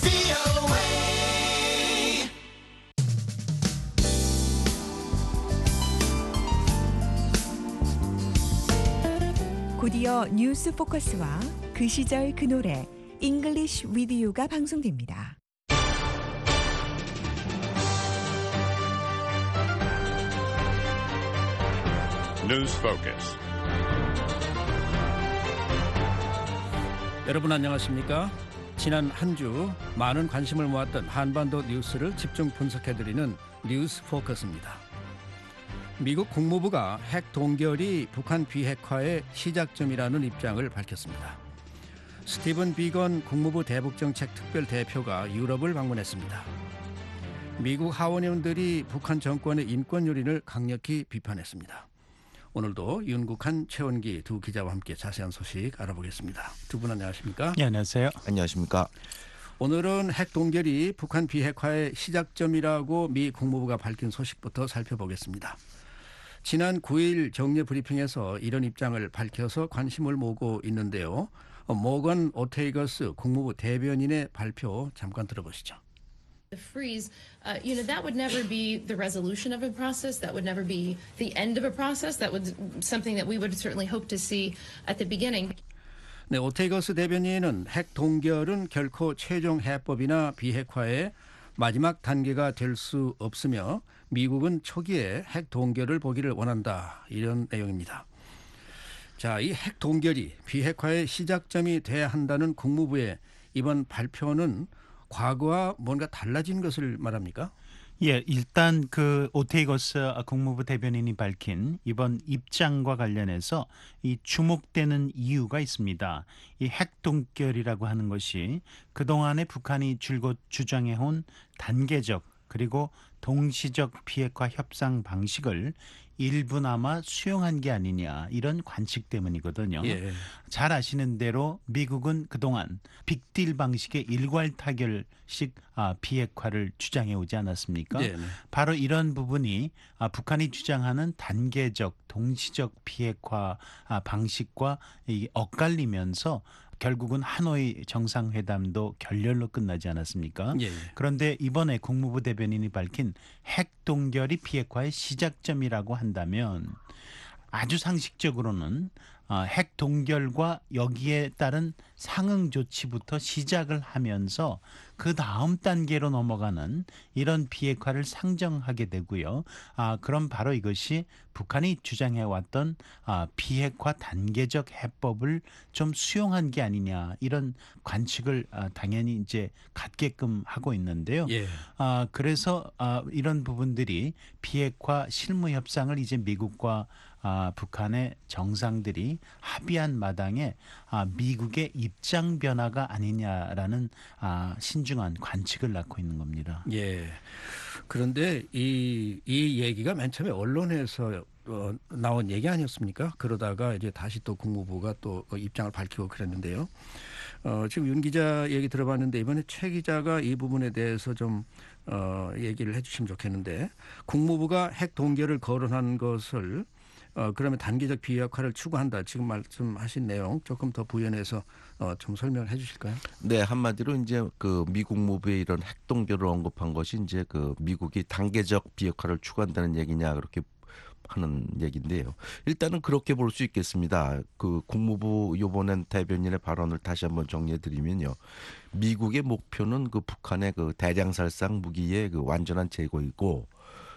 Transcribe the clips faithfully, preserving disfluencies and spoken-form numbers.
곧이어 뉴스 포커스와 그 시절 그 노래 잉글리쉬 위드 유가 방송됩니다. 뉴스 포커스. 여러분 안녕하십니까? 지난 한 주 많은 관심을 모았던 한반도 뉴스를 집중 분석해드리는 뉴스 포커스입니다. 미국 국무부가 핵 동결이 북한 비핵화의 시작점이라는 입장을 밝혔습니다. 스티븐 비건 국무부 대북정책 특별대표가 유럽을 방문했습니다. 미국 하원의원들이 북한 정권의 인권 유린을 강력히 비판했습니다. 오늘도 윤국한, 최원기 두 기자와 함께 자세한 소식 알아보겠습니다. 두 분 안녕하십니까? 네, 안녕하세요. 안녕하십니까? 오늘은 핵 동결이 북한 비핵화의 시작점이라고 미 국무부가 밝힌 소식부터 살펴보겠습니다. 지난 구 일 정례 브리핑에서 이런 입장을 밝혀서 관심을 모으고 있는데요. 모건 오테이거스 국무부 대변인의 발표 잠깐 들어보시죠. The freeze, uh, you know, that would never be the resolution of a process. That would never be the end of a process. That was something that we would certainly hope to see at the beginning. 네, 오테이거스 대변인은 핵 동결은 결코 최종 해법이나 비핵화의 마지막 단계가 될 수 없으며 미국은 초기에 핵 동결을 보기를 원한다. 이런 내용입니다. 자, 이 핵 동결이 비핵화의 시작점이 돼야 한다는 국무부의 이번 발표는 과거와 뭔가 달라진 것을 말합니까? 예, 일단 그 오테이거스 국무부 대변인이 밝힌 이번 입장과 관련해서 이 주목되는 이유가 있습니다. 이 핵 동결이라고 하는 것이 그동안에 북한이 줄곧 주장해온 단계적 그리고 동시적 비핵화 협상 방식을 일부나마 수용한 게 아니냐 이런 관측 때문이거든요. 예. 잘 아시는 대로 미국은 그동안 빅딜 방식의 일괄 타결식 비핵화를 주장해 오지 않았습니까? 네. 바로 이런 부분이 북한이 주장하는 단계적 동시적 비핵화 방식과 엇갈리면서 결국은 하노이 정상회담도 결렬로 끝나지 않았습니까? 예. 그런데 이번에 국무부 대변인이 밝힌 핵 동결이 비핵화의 시작점이라고 한다면 아주 상식적으로는 핵 동결과 여기에 따른 상응 조치부터 시작을 하면서 그 다음 단계로 넘어가는 이런 비핵화를 상정하게 되고요. 아, 그럼 바로 이것이 북한이 주장해왔던 아, 비핵화 단계적 해법을 좀 수용한 게 아니냐 이런 관측을 아, 당연히 이제 갖게끔 하고 있는데요. 예. 아, 그래서 아, 이런 부분들이 비핵화 실무 협상을 이제 미국과 아, 북한의 정상들이 합의한 마당에 아, 미국의 입장 변화가 아니냐라는 아, 신중한 관측을 낳고 있는 겁니다. 예. 그런데 이, 이 얘기가 맨 처음에 언론에서 어, 나온 얘기 아니었습니까? 그러다가 이제 다시 또 국무부가 또 입장을 밝히고 그랬는데요. 어, 지금 윤 기자 얘기 들어봤는데 이번에 최 기자가 이 부분에 대해서 좀 어, 얘기를 해주시면 좋겠는데 국무부가 핵 동결을 거론한 것을 어, 그러면 단계적 비핵화를 추구한다. 지금 말씀하신 내용 조금 더 부연해서 어, 좀 설명을 해주실까요? 네, 한마디로 이제 그 미국 무부의 이런 핵 동결을 언급한 것이 이제 그 미국이 단계적 비핵화를 추구한다는 얘기냐 그렇게 하는 얘기인데요. 일단은 그렇게 볼 수 있겠습니다. 그 국무부 이번엔 대변인의 발언을 다시 한번 정리해드리면요. 미국의 목표는 그 북한의 그 대량살상 무기의 그 완전한 제거이고.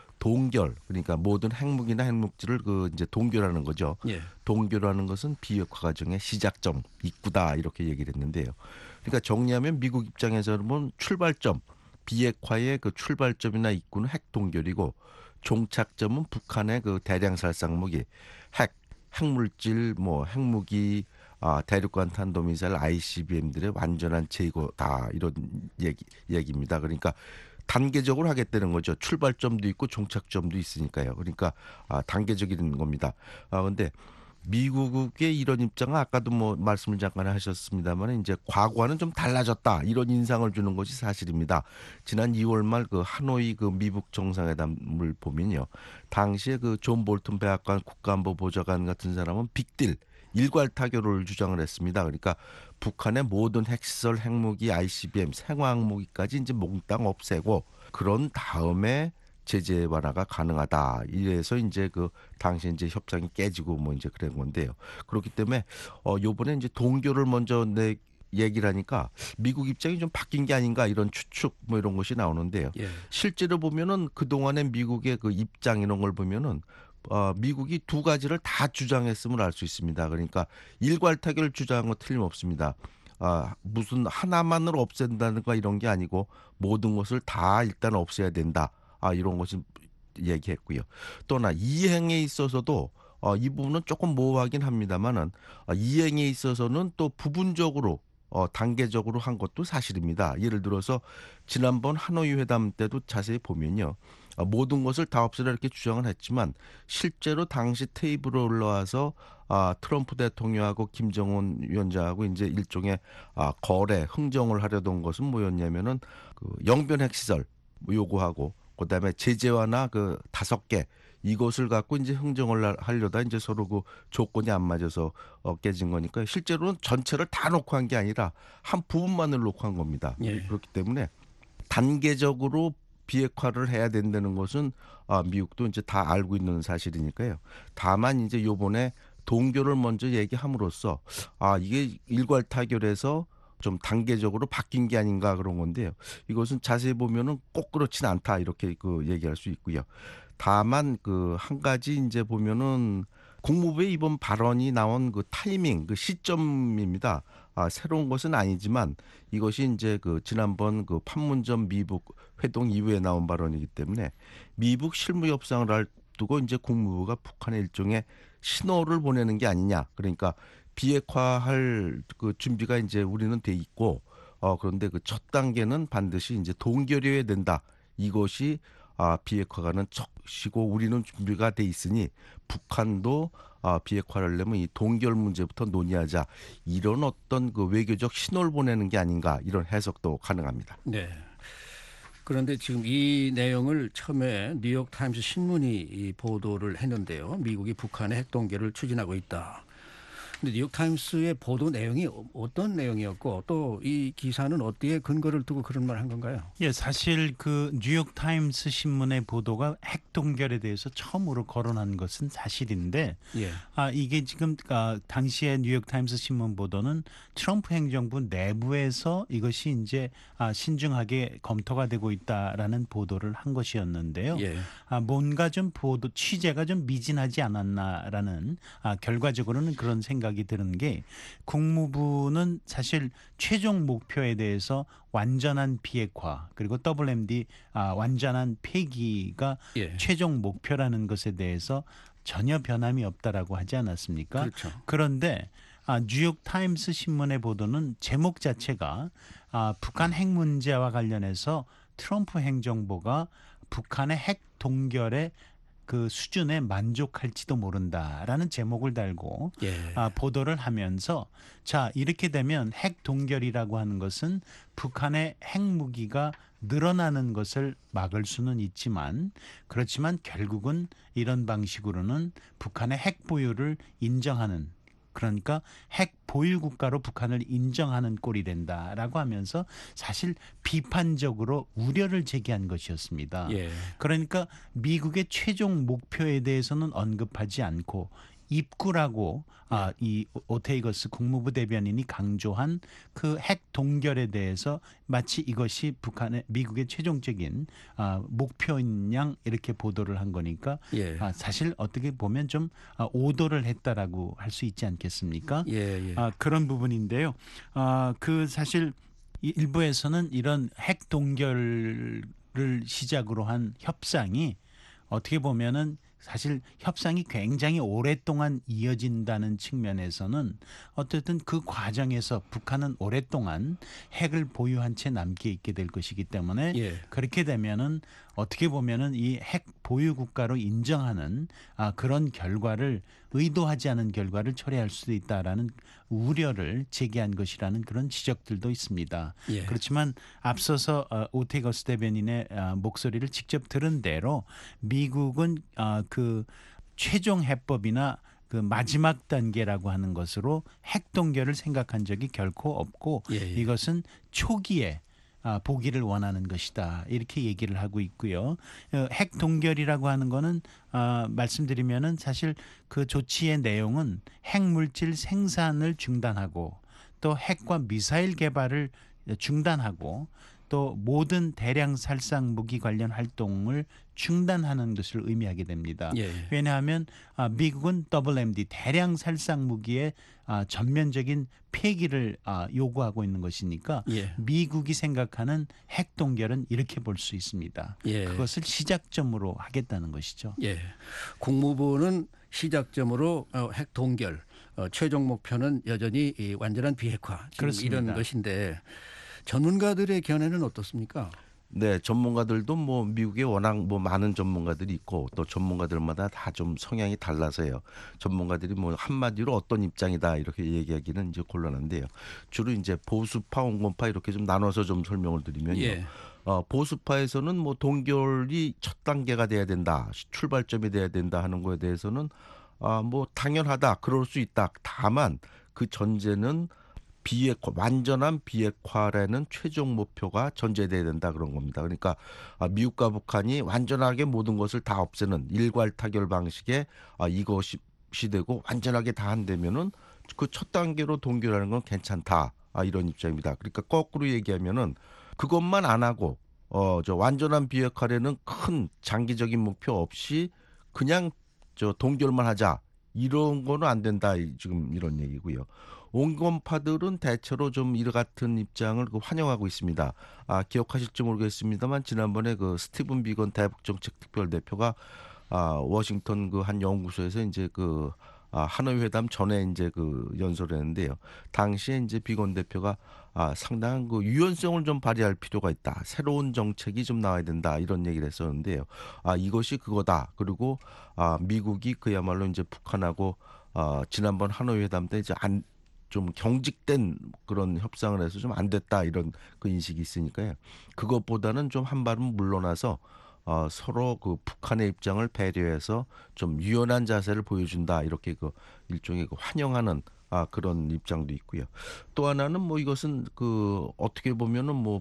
동결 그러니까 모든 핵무기나 핵물질을 그 이제 동결하는 거죠. 예. 동결하는 것은 비핵화 과정의 시작점, 입구다 이렇게 얘기를 했는데요. 그러니까 정리하면 미국 입장에서는 보면 출발점, 비핵화의 그 출발점이나 입구는 핵 동결이고 종착점은 북한의 그 대량살상 무기, 핵, 핵물질, 뭐 핵무기, 아, 대륙간 탄도미사일 아이씨비엠들의 완전한 제거다 이런 얘기 얘기입니다. 그러니까. 단계적으로 하겠다는 거죠. 출발점도 있고 종착점도 있으니까요. 그러니까 아, 단계적인 겁니다. 아 근데 미국의 이런 입장은 아까도 뭐 말씀을 잠깐 하셨습니다만 이제 과거와는 좀 달라졌다 이런 인상을 주는 것이 사실입니다. 지난 이월 말 그 하노이 그 미북 정상회담을 보면요, 당시에 그 존 볼튼 백악관 국가안보 보좌관 같은 사람은 빅딜 일괄 타결을 주장을 했습니다. 그러니까 북한의 모든 핵시설, 핵무기, 아이씨비엠, 생화학무기까지 이제 몽땅 없애고 그런 다음에 제재 완화가 가능하다. 이래서 이제 그 당시 이제 협상이 깨지고 뭐 이제 그런 건데요. 그렇기 때문에 어 요번에 이제 동결을 먼저 내 얘기를 하니까 미국 입장이 좀 바뀐 게 아닌가 이런 추측 뭐 이런 것이 나오는데요. 예. 실제로 보면은 그동안의 미국의 그 입장 이런 걸 보면은 어, 미국이 두 가지를 다 주장했음을 알 수 있습니다. 그러니까 일괄 타결 주장은 틀림없습니다. 아, 무슨 하나만으로 없앤다는 거 이런 게 아니고 모든 것을 다 일단 없애야 된다. 아, 이런 것을 얘기했고요. 또 하나 이행에 있어서도 어, 이 부분은 조금 모호하긴 합니다만은 어, 이행에 있어서는 또 부분적으로 어, 단계적으로 한 것도 사실입니다. 예를 들어서 지난번 하노이 회담 때도 자세히 보면요. 어, 모든 것을 다 없애라 이렇게 주장을 했지만 실제로 당시 테이블에 올라와서 아, 트럼프 대통령하고 김정은 위원장하고 이제 일종의 아, 거래, 흥정을 하려던 것은 뭐였냐면은 그 영변 핵시설 요구하고 그다음에 제재 완화 그 다섯 개 이것을 갖고 이제 흥정을 하려다 이제 서로 그 조건이 안 맞아서 어, 깨진 거니까 실제로는 전체를 다 놓고 한 게 아니라 한 부분만을 놓고 한 겁니다. 예. 그렇기 때문에 단계적으로 비핵화를 해야 된다는 것은 아, 미국도 이제 다 알고 있는 사실이니까요. 다만 이제 요번에 동결을 먼저 얘기함으로써 아, 이게 일괄 타결에서 좀 단계적으로 바뀐 게 아닌가 그런 건데요. 이것은 자세히 보면은 꼭 그렇진 않다 이렇게 그 얘기할 수 있고요. 다만 그 한 가지 이제 보면은 국무부의 이번 발언이 나온 그 타이밍, 그 시점입니다. 아, 새로운 것은 아니지만 이것이 이제 그 지난번 그 판문점 미북 회동 이후에 나온 발언이기 때문에 미북 실무 협상을 앞두고 이제 국무부가 북한에 일종의 신호를 보내는 게 아니냐. 그러니까 비핵화할 그 준비가 이제 우리는 돼 있고 어 그런데 그 첫 단계는 반드시 이제 동결해야 된다. 이것이 아 비핵화가는 척시고 우리는 준비가 돼 있으니 북한도 아 비핵화를 하려면 이 동결 문제부터 논의하자. 이런 어떤 그 외교적 신호를 보내는 게 아닌가 이런 해석도 가능합니다. 네. 그런데 지금 이 내용을 처음에 뉴욕 타임스 신문이 이 보도를 했는데요. 미국이 북한의 핵 동결을 추진하고 있다. 근데 뉴욕타임스의 보도 내용이 어떤 내용이었고 또 이 기사는 어디에 근거를 두고 그런 말 한 건가요? 예, 사실 그 뉴욕 타임스 신문의 보도가 핵 동결에 대해서 처음으로 거론한 것은 사실인데, 예. 아 이게 지금 아, 당시에 뉴욕 타임스 신문 보도는 트럼프 행정부 내부에서 이것이 이제 아, 신중하게 검토가 되고 있다라는 보도를 한 것이었는데요. 예. 아, 뭔가 좀 보도 취재가 좀 미진하지 않았나라는 아, 결과적으로는 그런 생각이 드는 게 국무부는 사실 최종 목표에 대해서 완전한 비핵화 그리고 더블유엠디 아, 완전한 폐기가 예. 최종 목표라는 것에 대해서 전혀 변함이 없다라고 하지 않았습니까? 그렇죠. 그런데 아, 뉴욕 타임스 신문의 보도는 제목 자체가 아, 북한 핵 문제와 관련해서 트럼프 행정부가 북한의 핵 동결에 그 수준에 만족할지도 모른다라는 제목을 달고 예. 아, 보도를 하면서 자 이렇게 되면 핵 동결이라고 하는 것은 북한의 핵무기가 늘어나는 것을 막을 수는 있지만 그렇지만 결국은 이런 방식으로는 북한의 핵 보유를 인정하는 그러니까 핵 보유 국가로 북한을 인정하는 꼴이 된다라고 하면서 사실 비판적으로 우려를 제기한 것이었습니다. 예. 그러니까 미국의 최종 목표에 대해서는 언급하지 않고 입구라고 아, 이 오테이거스 국무부 대변인이 강조한 그 핵 동결에 대해서 마치 이것이 북한의 미국의 최종적인 아, 목표인 양 이렇게 보도를 한 거니까 예. 아, 사실 어떻게 보면 좀 아, 오도를 했다라고 할 수 있지 않겠습니까? 예. 예. 아, 그런 부분인데요. 아, 그 사실 일부에서는 이런 핵 동결을 시작으로 한 협상이 어떻게 보면은 사실 협상이 굉장히 오랫동안 이어진다는 측면에서는 어쨌든 그 과정에서 북한은 오랫동안 핵을 보유한 채 남게 있게 될 것이기 때문에 예. 그렇게 되면은 어떻게 보면은 이 핵 보유 국가로 인정하는 아, 그런 결과를 의도하지 않은 결과를 초래할 수도 있다라는 우려를 제기한 것이라는 그런 지적들도 있습니다. 예. 그렇지만 앞서서 어, 오테거스 대변인의 어, 목소리를 직접 들은 대로 미국은 어, 그 최종 해법이나 그 마지막 단계라고 하는 것으로 핵 동결을 생각한 적이 결코 없고 예, 예. 이것은 초기에 아, 보기를 원하는 것이다 이렇게 얘기를 하고 있고요. 어, 핵 동결이라고 하는 거는 아, 말씀드리면은 사실 그 조치의 내용은 핵 물질 생산을 중단하고 또 핵과 미사일 개발을 중단하고 또 모든 대량 살상 무기 관련 활동을 중단하는 것을 의미하게 됩니다. 예. 왜냐하면 아, 미국은 더블엠디 대량 살상 무기의 아, 전면적인 폐기를 아, 요구하고 있는 것이니까 예. 미국이 생각하는 핵 동결은 이렇게 볼 수 있습니다. 예. 그것을 시작점으로 하겠다는 것이죠. 예. 국무부는 시작점으로 어, 핵 동결, 어, 최종 목표는 여전히 이 완전한 비핵화 지금 그렇습니다. 이런 것인데 전문가들의 견해는 어떻습니까? 네, 전문가들도 뭐 미국에 워낙 뭐 많은 전문가들이 있고 또 전문가들마다 다 좀 성향이 달라서요. 전문가들이 뭐 한마디로 어떤 입장이다 이렇게 얘기하기는 이제 곤란한데요. 주로 이제 보수파, 온건파 이렇게 좀 나눠서 좀 설명을 드리면요. 예. 어, 보수파에서는 뭐 동결이 첫 단계가 돼야 된다, 출발점이 돼야 된다 하는 거에 대해서는 아, 뭐 당연하다, 그럴 수 있다. 다만 그 전제는 비핵화, 완전한 비핵화라는 최종 목표가 전제돼야 된다 그런 겁니다. 그러니까 미국과 북한이 완전하게 모든 것을 다 없애는 일괄 타결 방식의 이것이 되고 완전하게 다 한다면은 그 첫 단계로 동결하는 건 괜찮다 이런 입장입니다. 그러니까 거꾸로 얘기하면은 그것만 안 하고 어, 저 완전한 비핵화라는 큰 장기적인 목표 없이 그냥 저 동결만 하자 이런 거는 안 된다 지금 이런 얘기고요. 온건파들은 대체로 좀 이와 같은 입장을 환영하고 있습니다. 아, 기억하실지 모르겠습니다만 지난번에 그 스티븐 비건 대북정책 특별대표가 아, 워싱턴 그 한 연구소에서 이제 그 아, 하노이 회담 전에 이제 그 연설을 했는데요. 당시에 이제 비건 대표가 아, 상당한 그 유연성을 좀 발휘할 필요가 있다. 새로운 정책이 좀 나와야 된다. 이런 얘기를 했었는데요. 아, 이것이 그거다. 그리고 아, 미국이 그야말로 이제 북한하고 아, 지난번 하노이 회담 때 이제 안 좀 경직된 그런 협상을 해서 좀 안 됐다 이런 그 인식이 있으니까요. 그것보다는 좀 한 발은 물러나서 어, 서로 그 북한의 입장을 배려해서 좀 유연한 자세를 보여준다 이렇게 그 일종의 그 환영하는 아, 그런 입장도 있고요. 또 하나는 뭐 이것은 그 어떻게 보면은 뭐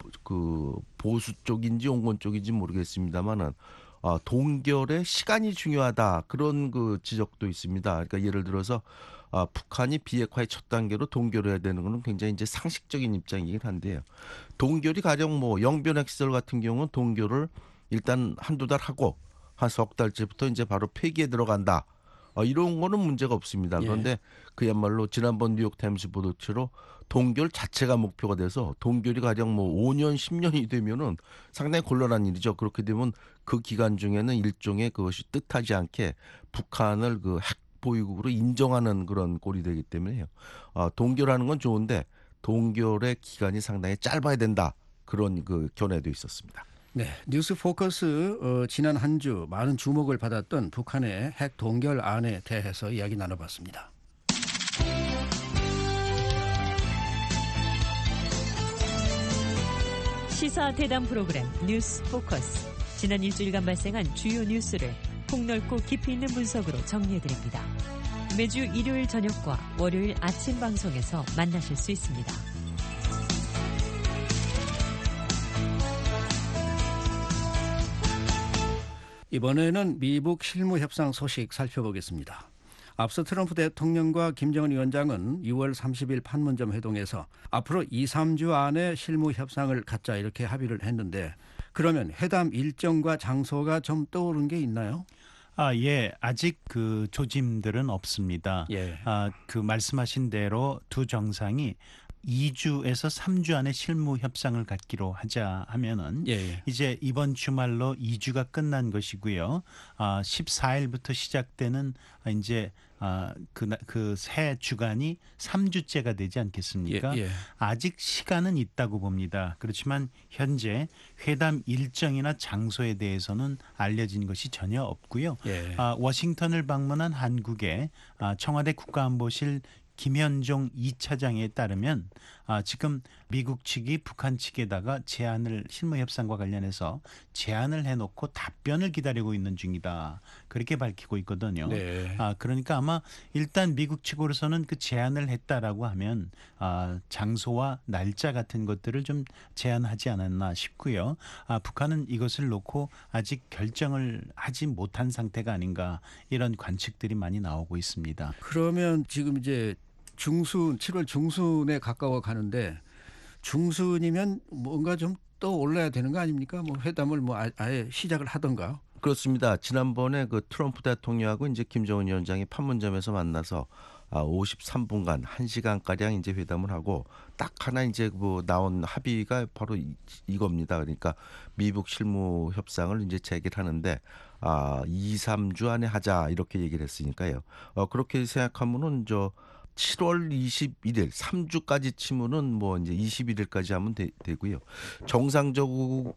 그 보수 쪽인지 온건 쪽인지 모르겠습니다만은 아, 동결의 시간이 중요하다 그런 그 지적도 있습니다. 그러니까 예를 들어서 아, 북한이 비핵화의 첫 단계로 동결해야 되는 것은 굉장히 이제 상식적인 입장이긴 한데요. 동결이 가령 뭐 영변 핵시설 같은 경우는 동결을 일단 한두 달 하고 한 석 달째부터 이제 바로 폐기에 들어간다. 어, 이런 거는 문제가 없습니다. 그런데 예. 그야말로 지난번 뉴욕 타임스 보도처럼 동결 자체가 목표가 돼서 동결이 가령 뭐 오 년, 십 년이 되면은 상당히 곤란한 일이죠. 그렇게 되면 그 기간 중에는 일종의 그것이 뜻하지 않게 북한을 그 핵 보유국으로 인정하는 그런 꼴이 되기 때문에요. 어, 동결하는 건 좋은데 동결의 기간이 상당히 짧아야 된다. 그런 그 견해도 있었습니다. 네, 뉴스 포커스 어, 지난 한 주 많은 주목을 받았던 북한의 핵 동결안에 대해서 이야기 나눠봤습니다. 시사 대담 프로그램 뉴스 포커스. 지난 일주일간 발생한 주요 뉴스를 폭넓고 깊이 있는 분석으로 정리해드립니다. 매주 일요일 저녁과 월요일 아침 방송에서 만나실 수 있습니다. 이번에는 미북 실무 협상 소식 살펴보겠습니다. 앞서 트럼프 대통령과 김정은 위원장은 유월 삼십일 판문점 회동에서 앞으로 이, 삼 주 안에 실무 협상을 갖자 이렇게 합의를 했는데 그러면 회담 일정과 장소가 좀 떠오른 게 있나요? 아, 예. 아직 그 조짐들은 없습니다. 예. 아, 그 말씀하신 대로 두 정상이 이 주에서 삼 주 안에 실무 협상을 갖기로 하자 하면은 예. 이제 이번 주말로 이 주가 끝난 것이고요. 아, 십사 일부터 시작되는 이제 아, 그 그 새 주간이 삼 주째가 되지 않겠습니까? 예, 예. 아직 시간은 있다고 봅니다. 그렇지만 현재 회담 일정이나 장소에 대해서는 알려진 것이 전혀 없고요. 예. 아, 워싱턴을 방문한 한국의 아, 청와대 국가안보실 김현종 이 차장에 따르면 아, 지금 미국 측이 북한 측에다가 제안을 실무 협상과 관련해서 제안을 해놓고 답변을 기다리고 있는 중이다. 그렇게 밝히고 있거든요. 네. 아, 그러니까 아마 일단 미국 측으로서는 그 제안을 했다라고 하면 아, 장소와 날짜 같은 것들을 좀 제안하지 않았나 싶고요. 아, 북한은 이것을 놓고 아직 결정을 하지 못한 상태가 아닌가 이런 관측들이 많이 나오고 있습니다. 그러면 지금 이제 중순 칠월 중순에 가까워 가는데 중순이면 뭔가 좀 또 올라야 되는 거 아닙니까? 뭐 회담을 뭐 아- 아예 시작을 하던가. 그렇습니다. 지난번에 그 트럼프 대통령하고 이제 김정은 위원장이 판문점에서 만나서 아, 오십삼 분간 한 시간 가량 이제 회담을 하고 딱 하나 이제 뭐 나온 합의가 바로 이, 이겁니다. 그러니까 미북 실무 협상을 이제 재개하는데 아, 이, 삼 주 안에 하자 이렇게 얘기를 했으니까요. 어, 그렇게 생각하면은 저 칠월 이십일일 삼 주까지 치면은 뭐 이제 이십일일까지 하면 되, 되고요. 정상적으로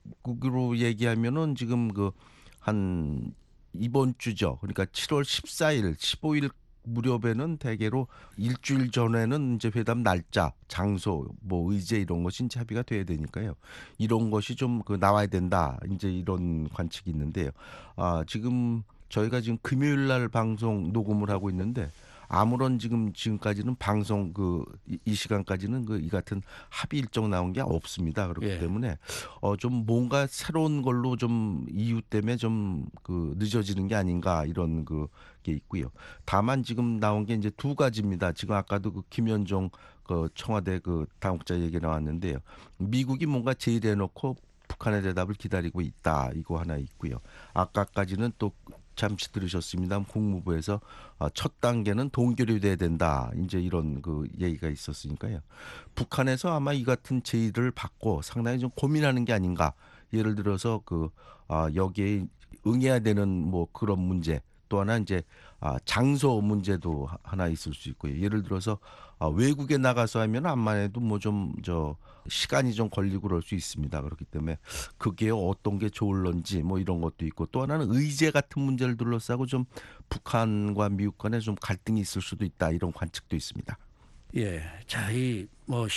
얘기하면은 지금 그 한 이번 주죠. 그러니까 칠월 십사일, 십오일 무렵에는 대개로 일주일 전에는 이제 회담 날짜, 장소, 뭐 의제 이런 것이 이제 합의가 돼야 되니까요. 이런 것이 좀 그 나와야 된다. 이제 이런 관측이 있는데요. 아, 지금 저희가 지금 금요일 날 방송 녹음을 하고 있는데 아무런 지금 지금까지는 방송 그 이 시간까지는 그 이 같은 합의 일정 나온 게 없습니다. 그렇기 예. 때문에 어 좀 뭔가 새로운 걸로 좀 이유 때문에 좀 그 늦어지는 게 아닌가 이런 그 게 있고요. 다만 지금 나온 게 이제 두 가지입니다. 지금 아까도 그 김현종 그 청와대 그 당국자 얘기 나왔는데요. 미국이 뭔가 제의를 해놓고 북한의 대답을 기다리고 있다. 이거 하나 있고요. 아까까지는 또 잠시 들으셨습니다. 국무부에서 첫 단계는 동결이 돼야 된다. 이제 이런 그 얘기가 있었으니까요. 북한에서 아마 이 같은 제의를 받고 상당히 좀 고민하는 게 아닌가. 예를 들어서 그 아, 여기에 응해야 되는 뭐 그런 문제. 또 하나 이제 아, 장소 문제도 하나 있을 수 있고요. 예를 들어서 아, 외국에 나가서 하면 암만 해도 뭐 좀 저 시간이 좀 걸리고 그럴 수 있습니다. 그렇기 때문에 그게 어떤 게 좋을런지 뭐 이런 것도 있고 또 하나는 의제 같은 문제를 둘러싸고 좀 북한과 미국 간에 좀 갈등이 있을 수도 있다. 이런 관측도 있습니다. 예. 자, 이 뭐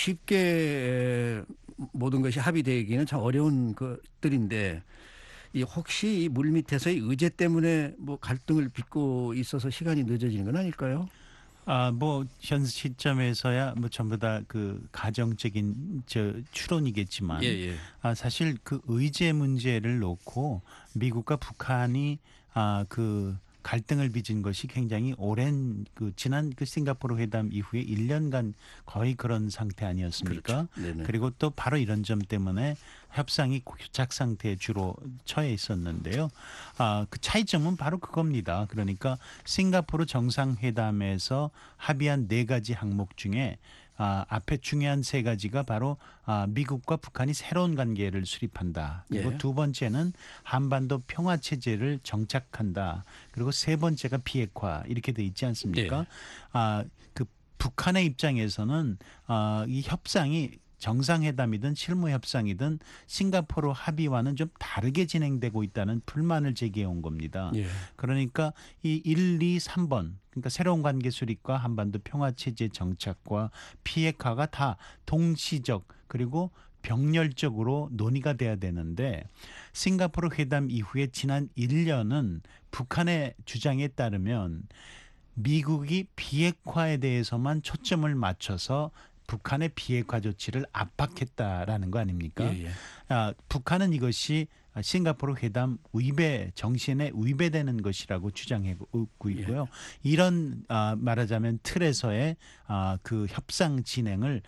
쉽게 모든 것이 합의되기는 참 어려운 것들인데 이 혹시 이 물밑에서의 의제 때문에 뭐 갈등을 빚고 있어서 시간이 늦어지는 건 아닐까요? 아, 뭐 현 시점에서야 뭐 전부 다 그 가정적인 저 추론이겠지만 예, 예. 아, 사실 그 의제 문제를 놓고 미국과 북한이 아, 그 갈등을 빚은 것이 굉장히 오랜 그 지난 그 싱가포르 회담 이후에 일 년간 거의 그런 상태 아니었습니까? 그렇죠. 네네. 그리고 또 바로 이런 점 때문에 협상이 교착 상태에 주로 처해 있었는데요. 아, 그 차이점은 바로 그겁니다. 그러니까 싱가포르 정상회담에서 합의한 네 가지 항목 중에 아, 앞에 중요한 세 가지가 바로 아, 미국과 북한이 새로운 관계를 수립한다. 그리고 예. 두 번째는 한반도 평화 체제를 정착한다. 그리고 세 번째가 비핵화 이렇게 돼 있지 않습니까? 예. 아, 그 북한의 입장에서는 아, 이 협상이 정상회담이든 실무협상이든 싱가포르 합의와는 좀 다르게 진행되고 있다는 불만을 제기해 온 겁니다. 예. 그러니까 이 일, 이, 삼 번 그러니까 새로운 관계 수립과 한반도 평화체제 정착과 비핵화가 다 동시적 그리고 병렬적으로 논의가 돼야 되는데 싱가포르 회담 이후에 지난 일 년은 북한의 주장에 따르면 미국이 비핵화에 대해서만 초점을 맞춰서 북한의 비핵화 조치를 압박했다라는 거 아닙니까? 예, 예. 아, 북한은 이것이 싱가포르 회담 위배 정신에 위배되는 것이라고 주장하고 있고요. 이런 아, 말하자면 틀에서의 아, 그 협상 진행을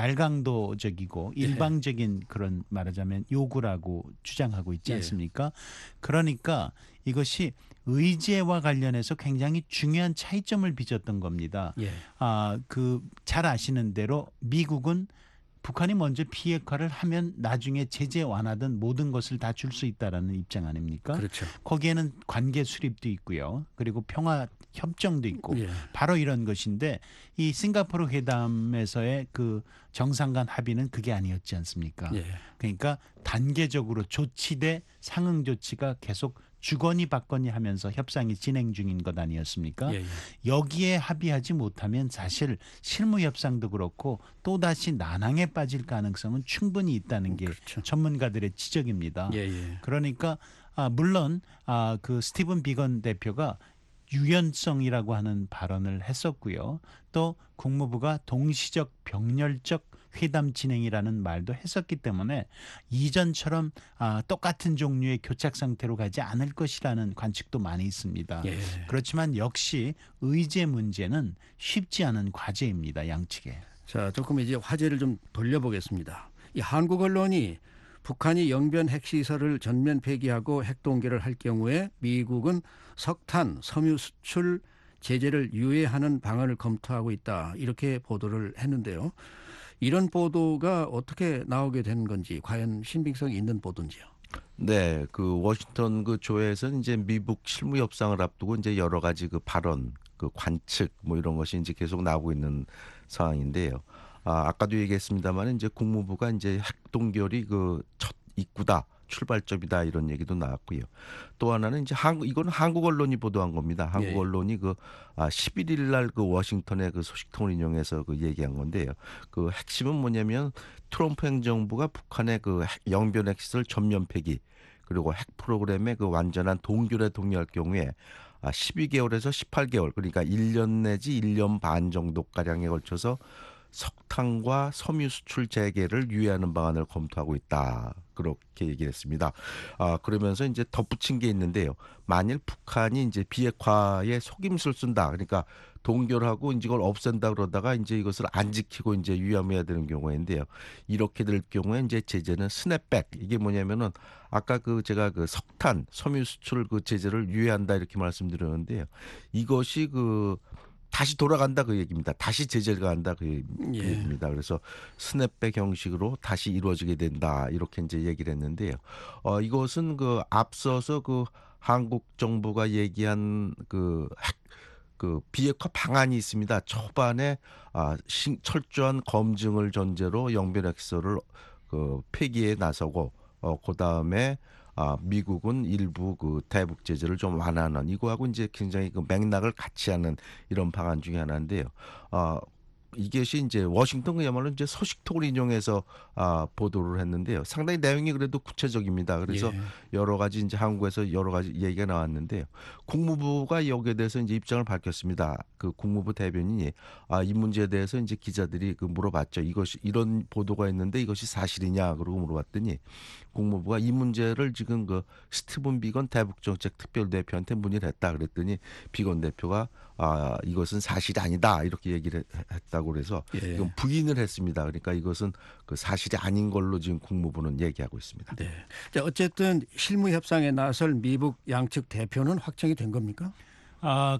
날강도적이고 일방적인 그런 말하자면 요구라고 주장하고 있지 예. 않습니까? 그러니까 이것이 의제와 관련해서 굉장히 중요한 차이점을 빚었던 겁니다. 예. 아, 그 잘 아시는 대로 미국은 북한이 먼저 비핵화를 하면 나중에 제재 완화든 모든 것을 다 줄 수 있다라는 입장 아닙니까? 그렇죠. 거기에는 관계 수립도 있고요. 그리고 평화 협정도 있고 예. 바로 이런 것인데 이 싱가포르 회담에서의 그 정상 간 합의는 그게 아니었지 않습니까? 예. 그러니까 단계적으로 조치 대 상응 조치가 계속 주거니 받거니 하면서 협상이 진행 중인 것 아니었습니까? 예, 예. 여기에 합의하지 못하면 사실 실무 협상도 그렇고 또다시 난항에 빠질 가능성은 충분히 있다는 게 그렇죠. 전문가들의 지적입니다. 예, 예. 그러니까 아, 물론 아, 그 스티븐 비건 대표가 유연성이라고 하는 발언을 했었고요. 또 국무부가 동시적 병렬적 회담 진행이라는 말도 했었기 때문에 이전처럼 아, 똑같은 종류의 교착 상태로 가지 않을 것이라는 관측도 많이 있습니다. 예. 그렇지만 역시 의제 문제는 쉽지 않은 과제입니다. 양측에. 자, 조금 이제 화제를 좀 돌려보겠습니다. 이 한국 언론이 북한이 영변 핵시설을 전면 폐기하고 핵동결을 할 경우에 미국은 석탄, 섬유 수출 제재를 유예하는 방안을 검토하고 있다. 이렇게 보도를 했는데요. 이런 보도가 어떻게 나오게 된 건지, 과연 신빙성이 있는 보도인지요? 네, 그 워싱턴 그 조회에서 이제 미국 실무 협상을 앞두고 이제 여러 가지 그 발언, 그 관측 뭐 이런 것이 이제 계속 나오고 있는 상황인데요. 아, 아까도 얘기했습니다만 이제 국무부가 이제 핵동결이 그 첫 입구다, 출발점이다 이런 얘기도 나왔고요. 또 하나는 이제 한국 이거는 한국 언론이 보도한 겁니다. 한국 예. 언론이 그 아, 십일 일 날 그 워싱턴의 그 소식통을 인용해서 그 얘기한 건데요. 그 핵심은 뭐냐면 트럼프 행정부가 북한의 그 핵, 영변 핵시설 전면 폐기 그리고 핵 프로그램의 그 완전한 동결에 동의할 경우에 아, 십이 개월에서 십팔 개월 그러니까 일 년 내지 일 년 반 정도 가량에 걸쳐서 석탄과 섬유 수출 재개를 유예하는 방안을 검토하고 있다. 그렇게 얘기를 했습니다. 아, 그러면서 이제 덧붙인 게 있는데요. 만일 북한이 이제 비핵화에 속임수를 쓴다. 그러니까 동결하고 이제 이걸 없앤다 그러다가 이제 이것을 안 지키고 이제 유야무야 되는 경우인데요. 이렇게 될 경우에 이제 제재는 스냅백. 이게 뭐냐면은 아까 그 제가 그 석탄, 섬유 수출 그 제재를 유예한다 이렇게 말씀드렸는데요. 이것이 그 다시 돌아간다 그 얘기입니다. 다시 제재가 한다 그 예. 얘기입니다. 그래서 스냅백 형식으로 다시 이루어지게 된다 이렇게 이제 얘기를 했는데요. 어, 이것은 그 앞서서 그 한국 정부가 얘기한 그 핵, 그 비핵화 방안이 있습니다. 초반에 아, 신, 철저한 검증을 전제로 영변 핵시설을 그 폐기에 나서고 어, 그 다음에 아, 미국은 일부 그 대북 제재를 좀 완화하는 이거하고 이제 굉장히 그 맥락을 같이 하는 이런 방안 중에 하나인데요. 아, 이것이 이제 워싱턴이야말로 이제 소식통을 인용해서 아, 보도를 했는데요. 상당히 내용이 그래도 구체적입니다. 그래서 예. 여러 가지 이제 한국에서 여러 가지 얘기가 나왔는데요. 국무부가 여기에 대해서 이제 입장을 밝혔습니다. 그 국무부 대변인이 아, 이 문제에 대해서 이제 기자들이 그 물어봤죠. 이것이 이런 보도가 있는데 이것이 사실이냐 그러고 물어봤더니 국무부가 이 문제를 지금 그 스티븐 비건 대북정책 특별대표한테 문의를 했다 그랬더니 비건 대표가 아, 이것은 사실이 아니다 이렇게 얘기를 했다고 그래서 예. 이건 부인을 했습니다. 그러니까 이것은 그 사실이 아닌 걸로 지금 국무부는 얘기하고 있습니다. 네. 자, 어쨌든 실무 협상에 나설 미국 양측 대표는 확정이 된 겁니까? 아,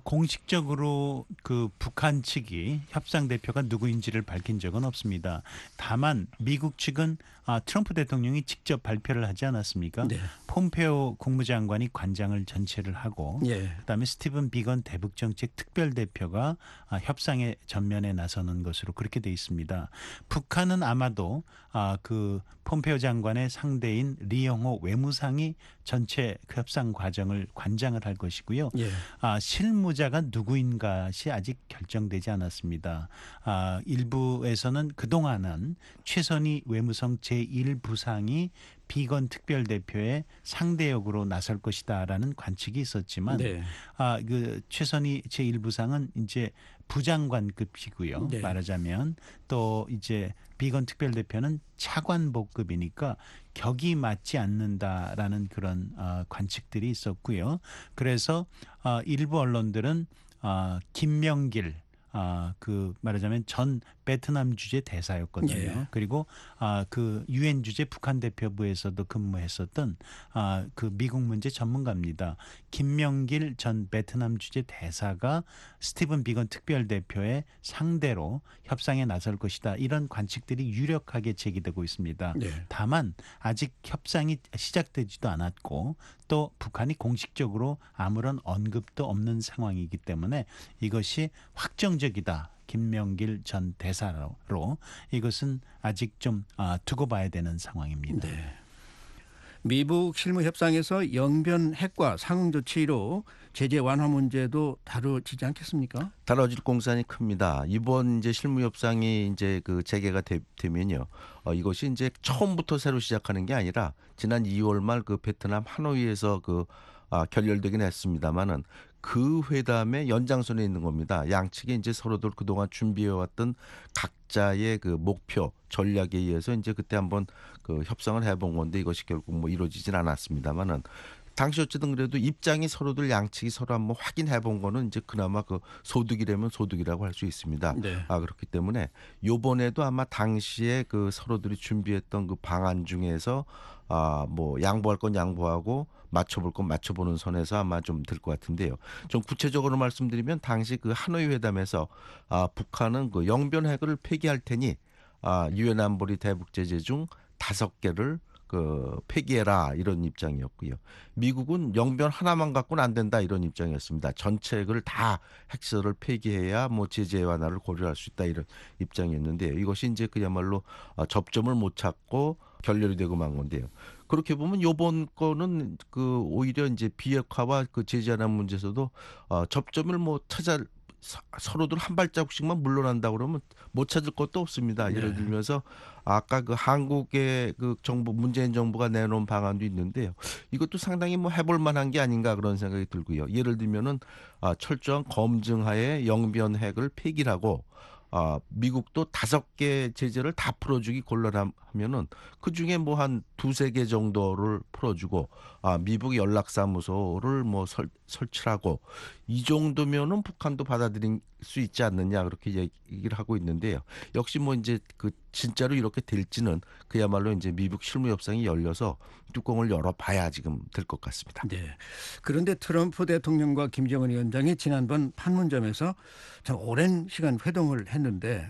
공식적으로 그 북한 측이 협상 대표가 누구인지를 밝힌 적은 없습니다. 다만 미국 측은 아, 트럼프 대통령이 직접 발표를 하지 않았습니까? 네. 폼페오 국무장관이 관장을 전체를 하고 예. 그다음에 스티븐 비건 대북정책 특별대표가 아, 협상에 전면에 나서는 것으로 그렇게 돼 있습니다. 북한은 아마도 아, 그 폼페오 장관의 상대인 리영호 외무상이 전체 그 협상 과정을 관장을 할 것이고요. 예. 아, 실무자가 누구인가시 아직 결정되지 않았습니다. 아, 일부에서는 그동안은 최선희 외무성 제일 부상이 비건 특별대표의 상대역으로 나설 것이다라는 관측이 있었지만 네. 아, 그 최선희 제일 부상은 이제 부장관급이고요. 네. 말하자면 또 이제 비건 특별대표는 차관복급이니까 격이 맞지 않는다라는 그런 어, 관측들이 있었고요. 그래서 어, 일부 언론들은 어, 김명길 아, 그 말하자면 전 베트남 주재 대사였거든요. 예. 그리고 아, 그 유엔 주재 북한 대표부에서도 근무했었던 아, 그 미국 문제 전문가입니다. 김명길 전 베트남 주재 대사가 스티븐 비건 특별 대표의 상대로 협상에 나설 것이다. 이런 관측들이 유력하게 제기되고 있습니다. 네. 다만 아직 협상이 시작되지도 않았고 또 북한이 공식적으로 아무런 언급도 없는 상황이기 때문에 이것이 확정적이다. 김명길 전 대사로 이것은 아직 좀 두고 봐야 되는 상황입니다. 네. 미북 실무 협상에서 영변 핵과 상응 조치로 제재 완화 문제도 다루지 않겠습니까? 다뤄질 공산이 큽니다. 이번 이제 실무 협상이 이제 그 재개가 되, 되면요. 어, 이것이 이제 처음부터 새로 시작하는 게 아니라 지난 이월 말 그 베트남 하노이에서 그 아, 결렬되긴 했습니다만은 그 회담의 연장선에 있는 겁니다. 양측이 이제 서로들 그동안 준비해왔던 각자의 그 목표 전략에 의해서 이제 그때 한번 그 협상을 해본 건데 이것이 결국 뭐 이루어지진 않았습니다만은 당시 어쨌든 그래도 입장이 서로들 양측이 서로 한번 확인해 본 거는 이제 그나마 그 소득이라면 소득이라고 할 수 있습니다. 네. 아 그렇기 때문에 요번에도 아마 당시에 그 서로들이 준비했던 그 방안 중에서 아 뭐 양보할 건 양보하고 맞춰볼 건 맞춰보는 선에서 아마 좀 될 것 같은데요. 좀 구체적으로 말씀드리면 당시 그 하노이 회담에서 아 북한은 그 영변 핵을 폐기할 테니 아 유엔 안보리 대북 제재 중 다섯 개를 그 폐기해라 이런 입장이었고요. 미국은 영변 하나만 갖고는 안 된다 이런 입장이었습니다. 전체 핵을 다 핵시설을 폐기해야 뭐 제재 완화를 고려할 수 있다 이런 입장이었는데요. 이것이 이제 그야말로 접점을 못 찾고 결렬이 되고 만 건데요. 그렇게 보면 요번 거는 그 오히려 이제 비핵화와 그 제재 완화 문제에서도 어 접점을 뭐 찾아 서로들 한 발자국씩만 물러난다 그러면 못 찾을 것도 없습니다. 예를 네. 들면서 아까 그 한국의 그 정부 문재인 정부가 내놓은 방안도 있는데요. 이것도 상당히 뭐 해볼 만한 게 아닌가 그런 생각이 들고요. 예를 들면은 아, 철저한 검증하에 영변 핵을 폐기하고 아, 미국도 다섯 개 제재를 다 풀어주기 곤란하면은 그 중에 뭐 한 두세 개 정도를 풀어주고 아, 미국 연락사무소를 뭐 설, 설치하고 이 정도면은 북한도 받아들일 수 있지 않느냐 그렇게 얘기를 하고 있는데요. 역시 뭐 이제 그 진짜로 이렇게 될지는 그야말로 이제 미북 실무 협상이 열려서 뚜껑을 열어봐야 지금 될 것 같습니다. 네. 그런데 트럼프 대통령과 김정은 위원장이 지난번 판문점에서 참 오랜 시간 회동을 했는데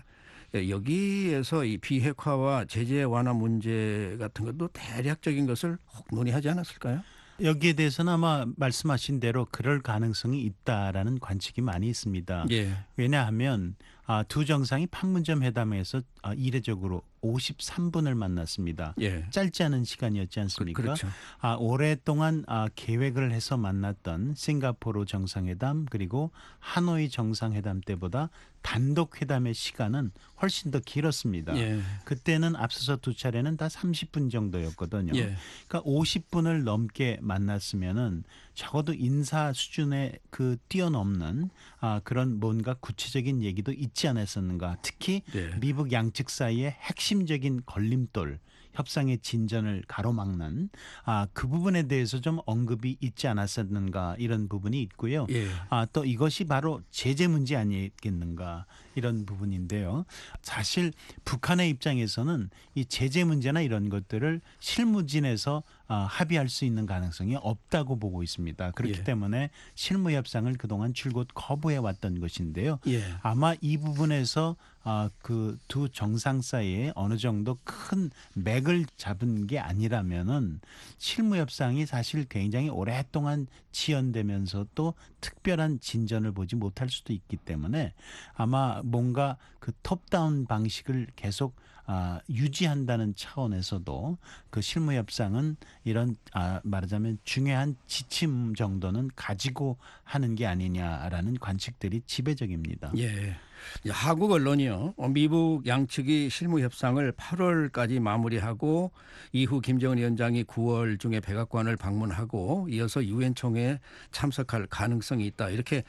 여기에서 이 비핵화와 제재 완화 문제 같은 것도 대략적인 것을 혹 논의하지 않았을까요? 여기에 대해서는 아마 말씀하신 대로 그럴 가능성이 있다라는 관측이 많이 있습니다. 예. 왜냐하면 두 정상이 판문점 회담에서 이례적으로 오십삼 분을 만났습니다. 예. 짧지 않은 시간이었지 않습니까? 그, 그렇죠. 아, 오랫동안 아, 계획을 해서 만났던 싱가포르 정상회담 그리고 하노이 정상회담 때보다 단독 회담의 시간은 훨씬 더 길었습니다. 예. 그때는 앞서서 두 차례는 다 삼십 분 정도였거든요. 예. 그러니까 오십 분을 넘게 만났으면은 적어도 인사 수준에 그 뛰어넘는 아, 그런 뭔가 구체적인 얘기도 있지 않았었는가. 특히 네. 미북 양측 사이의 핵심적인 걸림돌, 협상의 진전을 가로막는 아, 그 부분에 대해서 좀 언급이 있지 않았었는가 이런 부분이 있고요. 예. 아, 또 이것이 바로 제재 문제 아니겠는가 이런 부분인데요. 사실 북한의 입장에서는 이 제재 문제나 이런 것들을 실무진에서 아, 합의할 수 있는 가능성이 없다고 보고 있습니다. 그렇기 예. 때문에 실무 협상을 그동안 줄곧 거부해 왔던 것인데요. 예. 아마 이 부분에서 아, 그 두 정상 사이에 어느 정도 큰 맥을 잡은 게 아니라면은 실무 협상이 사실 굉장히 오랫동안 지연되면서 또 특별한 진전을 보지 못할 수도 있기 때문에 아마 뭔가 그 톱다운 방식을 계속 아, 유지한다는 차원에서도 그 실무 협상은 이런 아, 말하자면 중요한 지침 정도는 가지고 하는 게 아니냐라는 관측들이 지배적입니다. 예. 한국 언론이요. 미북 양측이 실무 협상을 팔월까지 마무리하고 이후 김정은 위원장이 구월 중에 백악관을 방문하고 이어서 유엔 총회에 참석할 가능성이 있다. 이렇게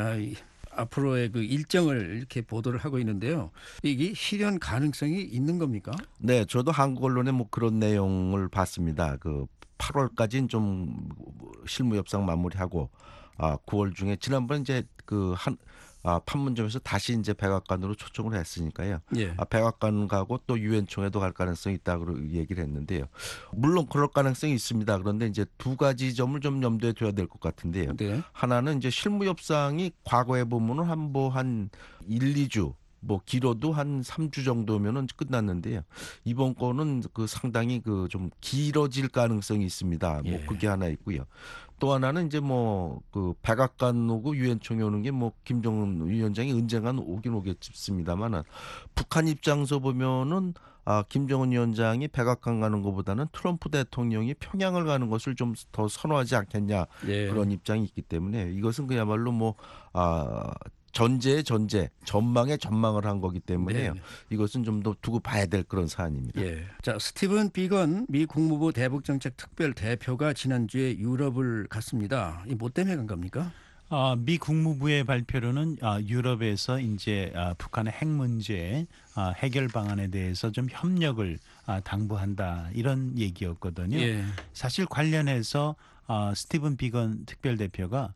앞으로의 그 일정을 이렇게 보도를 하고 있는데요. 이게 실현 가능성이 있는 겁니까? 네, 저도 한국 언론에 뭐 그런 내용을 봤습니다. 그 팔월까지는 좀 실무 협상 마무리하고 아, 구월 중에 지난번 이제 그 한 아, 판문점에서 다시 이제 백악관으로 초청을 했으니까요. 예. 아, 백악관 가고 또 유엔 총회도 갈 가능성이 있다고 얘기를 했는데요. 물론 그럴 가능성이 있습니다. 그런데 이제 두 가지 점을 좀 염두에 둬야 될 것 같은데요. 네. 하나는 이제 실무 협상이 과거에 보면은 한 뭐 한 일, 이 주 뭐 길어도 한 삼 주 정도면은 끝났는데요. 이번 거는 그 상당히 그 좀 길어질 가능성이 있습니다. 뭐 예. 그게 하나 있고요. 또 하나는 이제 뭐 그 백악관 오고 유엔 총회 오는 게 뭐 김정은 위원장이 언젠간 오긴 오겠습니다만은 북한 입장에서 보면은 아, 김정은 위원장이 백악관 가는 것보다는 트럼프 대통령이 평양을 가는 것을 좀 더 선호하지 않겠냐 예. 그런 입장이 있기 때문에 이것은 그야말로 뭐 아, 전제의 전제, 전망의 전망을 한 거기 때문에요. 네. 이것은 좀 더 두고 봐야 될 그런 사안입니다. 예. 자, 스티븐 비건 미 국무부 대북정책 특별 대표가 지난주에 유럽을 갔습니다. 이 뭐 때문에 간 겁니까? 어, 미 국무부의 발표로는 어, 유럽에서 이제 어, 북한의 핵 문제 어, 해결 방안에 대해서 좀 협력을 어, 당부한다 이런 얘기였거든요. 예. 사실 관련해서 어, 스티븐 비건 특별대표가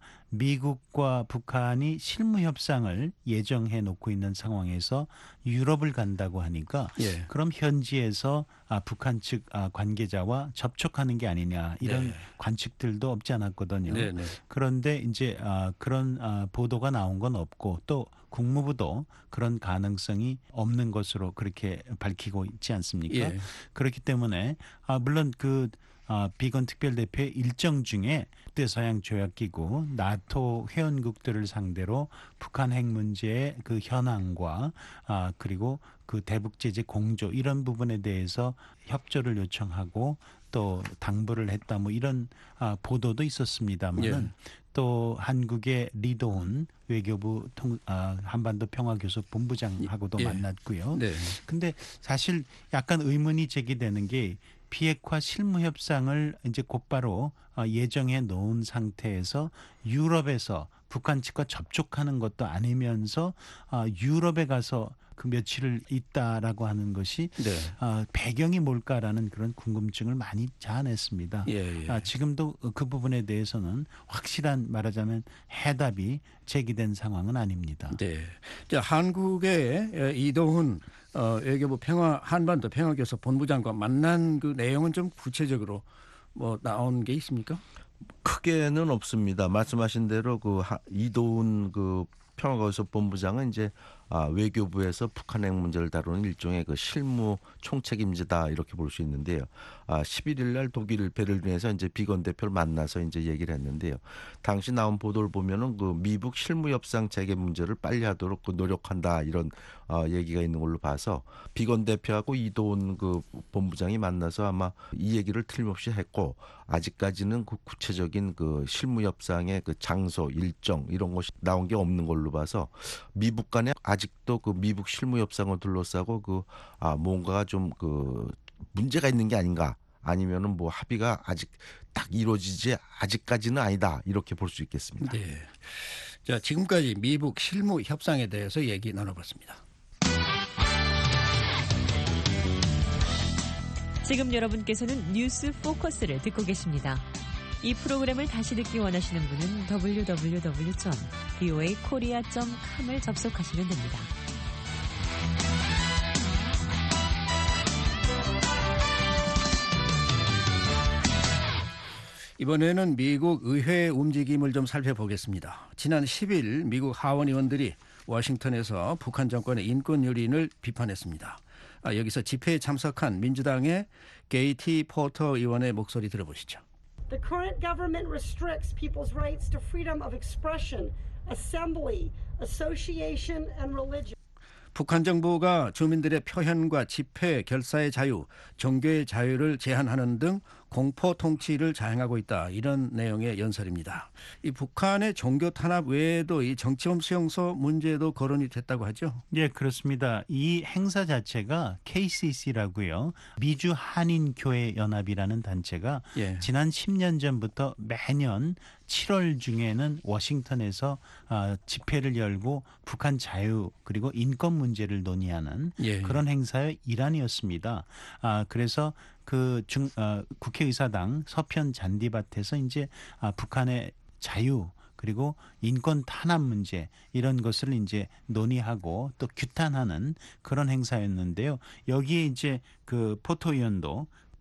미국과 북한이 실무 협상을 예정해 놓고 있는 상황에서 유럽을 간다고 하니까 예. 그럼 현지에서 아, 북한 측 아, 관계자와 접촉하는 게 아니냐 이런 네. 관측들도 없지 않았거든요. 네, 네. 그런데 이제 아, 그런 아, 보도가 나온 건 없고 또 국무부도 그런 가능성이 없는 것으로 그렇게 밝히고 있지 않습니까? 예. 그렇기 때문에 아, 물론 그 아, 비건 특별대표의 일정 중에 북대서양 조약기구 나토 회원국들을 상대로 북한 핵 문제의 그 현황과 아, 그리고 그 대북 제재 공조 이런 부분에 대해서 협조를 요청하고 또 당부를 했다 뭐 이런 아, 보도도 있었습니다만은 예. 또 한국의 리도훈 외교부 통, 아, 한반도 평화교섭 본부장하고도 예. 만났고요. 네. 근데 사실 약간 의문이 제기되는 게 비핵화 실무 협상을 이제 곧바로 예정해 놓은 상태에서 유럽에서 북한 측과 접촉하는 것도 아니면서 유럽에 가서 그 며칠을 있다라고 하는 것이 네. 배경이 뭘까라는 그런 궁금증을 많이 자아냈습니다. 예, 예. 아, 지금도 그 부분에 대해서는 확실한 말하자면 해답이 제기된 상황은 아닙니다. 네. 자, 한국의 이동훈 어, 외교부 평화 한반도 평화교섭 본부장과 만난 그 내용은 좀 구체적으로 뭐 나온 게 있습니까? 크게는 없습니다. 말씀하신 대로 그 하- 이도훈 그 평화교섭 본부장은 이제 아, 외교부에서 북한 핵 문제를 다루는 일종의 그 실무 총책임자다 이렇게 볼 수 있는데요. 아, 십일 일 날 독일 베를린에서 이제 비건 대표를 만나서 이제 얘기를 했는데요. 당시 나온 보도를 보면은 그 미북 실무 협상 재개 문제를 빨리 하도록 그 노력한다 이런 어, 얘기가 있는 걸로 봐서 비건 대표하고 이도훈 그 본부장이 만나서 아마 이 얘기를 틀림없이 했고 아직까지는 그 구체적인 그 실무 협상의 그 장소 일정 이런 것이 나온 게 없는 걸로 봐서 미북 간에 아직도 그 미북 실무 협상을 둘러싸고 그 아 뭔가가 좀 그 문제가 있는 게 아닌가 아니면은 뭐 합의가 아직 딱 이루어지지 아직까지는 아니다 이렇게 볼 수 있겠습니다. 네. 자, 지금까지 미북 실무 협상에 대해서 얘기 나눠봤습니다. 지금 여러분께서는 뉴스 포커스를 듣고 계십니다. 이 프로그램을 다시 듣기 원하시는 분은 더블유 더블유 더블유 점 브이오에이 코리아 점 컴을 접속하시면 됩니다. 이번에는 미국 의회 움직임을 좀 살펴보겠습니다. 지난 십 일 미국 하원 의원들이 워싱턴에서 북한 정권의 인권 유린을 비판했습니다. 아, 여기서 집회에 참석한 민주당의 게이티 포터 의원의 목소리 들어보시죠. The current government restricts people's rights to freedom of expression, assembly, association, and religion. 북한 정부가 주민들의 표현과 집회, 결사의 자유, 종교의 자유를 제한하는 등 공포 통치를 자행하고 있다. 이런 내용의 연설입니다. 이 북한의 종교 탄압 외에도 이 정치범 수용소 문제도 거론이 됐다고 하죠. 예, 그렇습니다. 이 행사 자체가 케이씨씨라고요. 미주 한인교회 연합이라는 단체가 예. 지난 십 년 전부터 매년 칠월 중에는 워싱턴에서 아, 집회를 열고 북한 자유 그리고 인권 문제를 논의하는 예. 그런 행사의 일환이었습니다. 아, 그래서 그 중, 어, 국회의사당 서편 잔디밭에서 이제 아, 북한의 자유 그리고 인권 탄압 문제 이런 것을 이제 논의하고 또 규탄하는 그런 행사였는데요. 여기에 이제 그 포토 의원도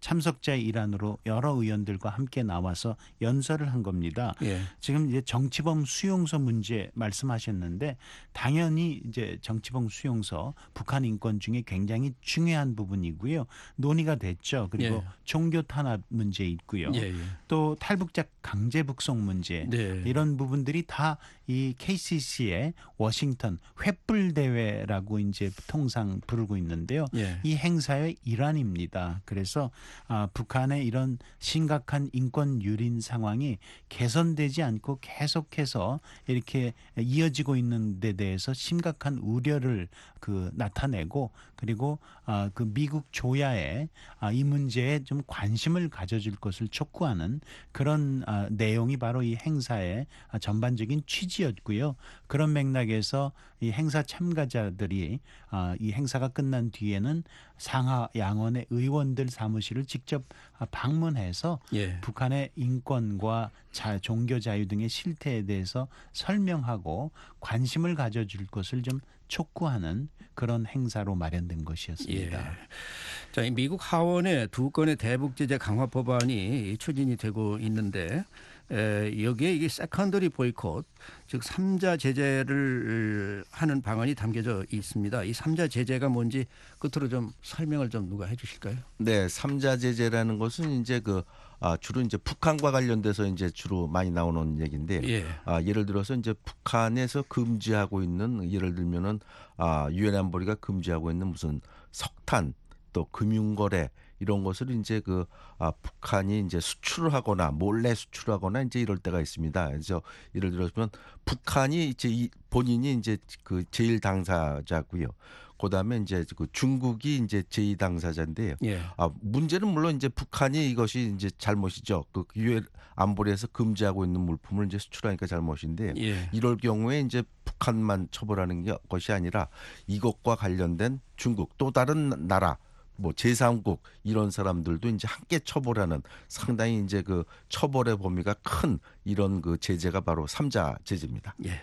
참석자의 일환으로 여러 의원들과 함께 나와서 연설을 한 겁니다. 예. 지금 이제 정치범 수용소 문제 말씀하셨는데 당연히 이제 정치범 수용소 북한 인권 중에 굉장히 중요한 부분이고요. 논의가 됐죠. 그리고 예. 종교 탄압 문제 있고요. 예, 예. 또 탈북자 강제 북송 문제 네. 이런 부분들이 다 이 케이씨씨의 워싱턴 횃불 대회라고 이제 통상 부르고 있는데요. 예. 이 행사의 일환입니다. 그래서 아, 북한의 이런 심각한 인권 유린 상황이 개선되지 않고 계속해서 이렇게 이어지고 있는 데 대해서 심각한 우려를 그 나타내고 그리고 아, 그 미국 조야에 아, 이 문제에 좀 관심을 가져줄 것을 촉구하는 그런 아, 내용이 바로 이 행사의 아, 전반적인 취지였고요. 그런 맥락에서 이 행사 참가자들이 아, 이 행사가 끝난 뒤에는 상하 양원의 의원들 사무실을 직접 아, 방문해서 예. 북한의 인권과 자, 종교 자유 등의 실태에 대해서 설명하고 관심을 가져줄 것을 좀 촉구하는 그런 행사로 마련된 것이었습니다. 예. 자, 이 미국 하원에 두 건의 대북 제재 강화 법안이 추진이 되고 있는데 에, 여기에 이게 세컨더리 보이콧, 즉 삼자 제재를 하는 방안이 담겨져 있습니다. 이 삼자 제재가 뭔지 끝으로 좀 설명을 좀 누가 해주실까요? 네, 삼자 제재라는 것은 이제 그 아, 주로 이제 북한과 관련돼서 이제 주로 많이 나오는 얘기인데, 예. 아, 예를 들어서 이제 북한에서 금지하고 있는 예를 들면은 아, 유엔 안보리가 금지하고 있는 무슨 석탄 또 금융거래 이런 것을 이제 그 아, 북한이 이제 수출을 하거나 몰래 수출하거나 이제 이럴 때가 있습니다. 그래서 예를 들어서 북한이 이제 이 본인이 이제 그 제일 당사자고요. 그다음에 이제 그 중국이 이제 제이 당사자인데요. 예. 아, 문제는 물론 이제 북한이 이것이 이제 잘못이죠. 그 유엔 안보리에서 금지하고 있는 물품을 이제 수출하니까 잘못인데 예. 이럴 경우에 이제 북한만 처벌하는 게 것이 아니라 이것과 관련된 중국 또 다른 나라 뭐 제삼국 이런 사람들도 이제 함께 처벌하는 상당히 이제 그 처벌의 범위가 큰 이런 그 제재가 바로 삼자 제재입니다. 예.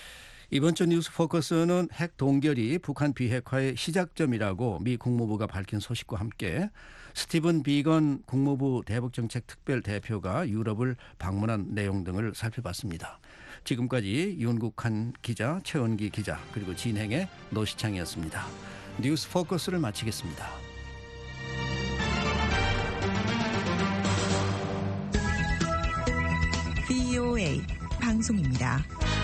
이번 주 뉴스 포커스는 핵 동결이 북한 비핵화의 시작점이라고 미 국무부가 밝힌 소식과 함께 스티븐 비건 국무부 대북정책 특별 대표가 유럽을 방문한 내용 등을 살펴봤습니다. 지금까지 윤국한 기자, 최원기 기자 그리고 진행의 노시창이었습니다. 뉴스 포커스를 마치겠습니다. 브이오에이 방송입니다.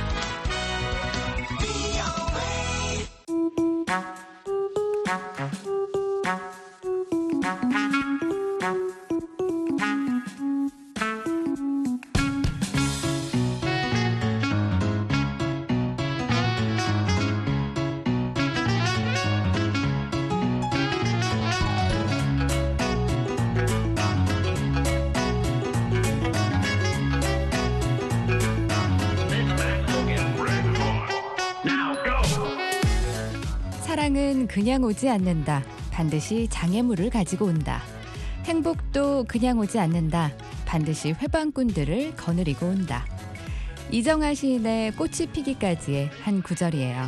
사랑은 그냥 오지 않는다. 반드시 장애물을 가지고 온다. 행복도 그냥 오지 않는다. 반드시 회방꾼들을 거느리고 온다. 이정아 시인의 꽃이 피기까지의 한 구절이에요.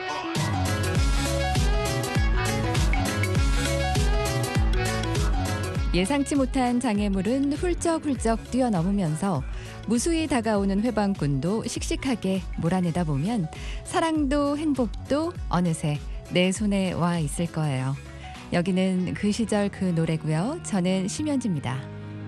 예상치 못한 장애물은 훌쩍훌쩍 뛰어넘으면서 무수히 다가오는 회방꾼도 씩씩하게 몰아내다 보면 사랑도 행복도 어느새 내 손에 와 있을 거예요. 여기는 그 시절 그 노래고요. 저는 심연지입니다.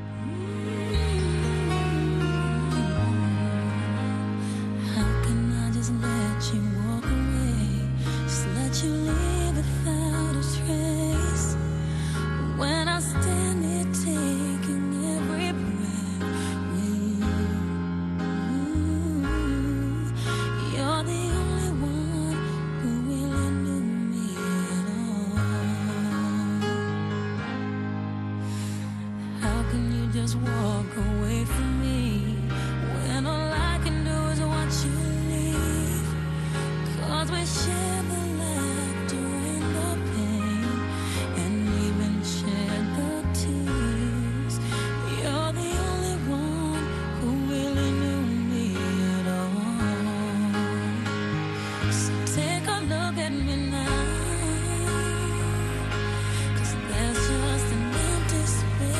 Just walk away from me when all I can do is watch you leave. 'Cause we share the laughter and the pain, and even shed the tears. You're the only one who really knew me at all. So take a look at me now, 'cause there's just an empty space.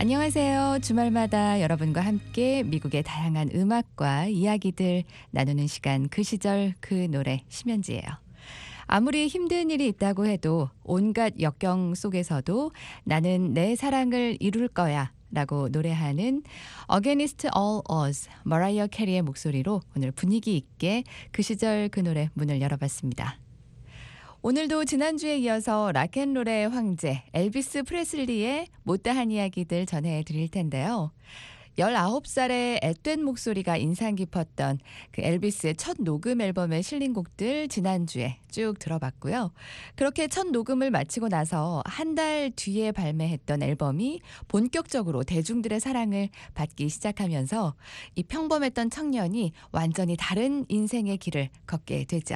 안녕하세요. 주말마다 여러분과 함께 미국의 다양한 음악과 이야기들 나누는 시간 그 시절 그 노래 심연지예요. 아무리 힘든 일이 있다고 해도 온갖 역경 속에서도 나는 내 사랑을 이룰 거야 라고 노래하는 Against All Odds 머라이어 캐리의 목소리로 오늘 분위기 있게 그 시절 그 노래 문을 열어봤습니다. 오늘도 지난주에 이어서 락앤롤의 황제 엘비스 프레슬리의 못다한 이야기들 전해드릴 텐데요. 열아홉 살의 앳된 목소리가 인상 깊었던 그 엘비스의 첫 녹음 앨범에 실린 곡들 지난주에 쭉 들어봤고요. 그렇게 첫 녹음을 마치고 나서 한 달 뒤에 발매했던 앨범이 본격적으로 대중들의 사랑을 받기 시작하면서 이 평범했던 청년이 완전히 다른 인생의 길을 걷게 되죠.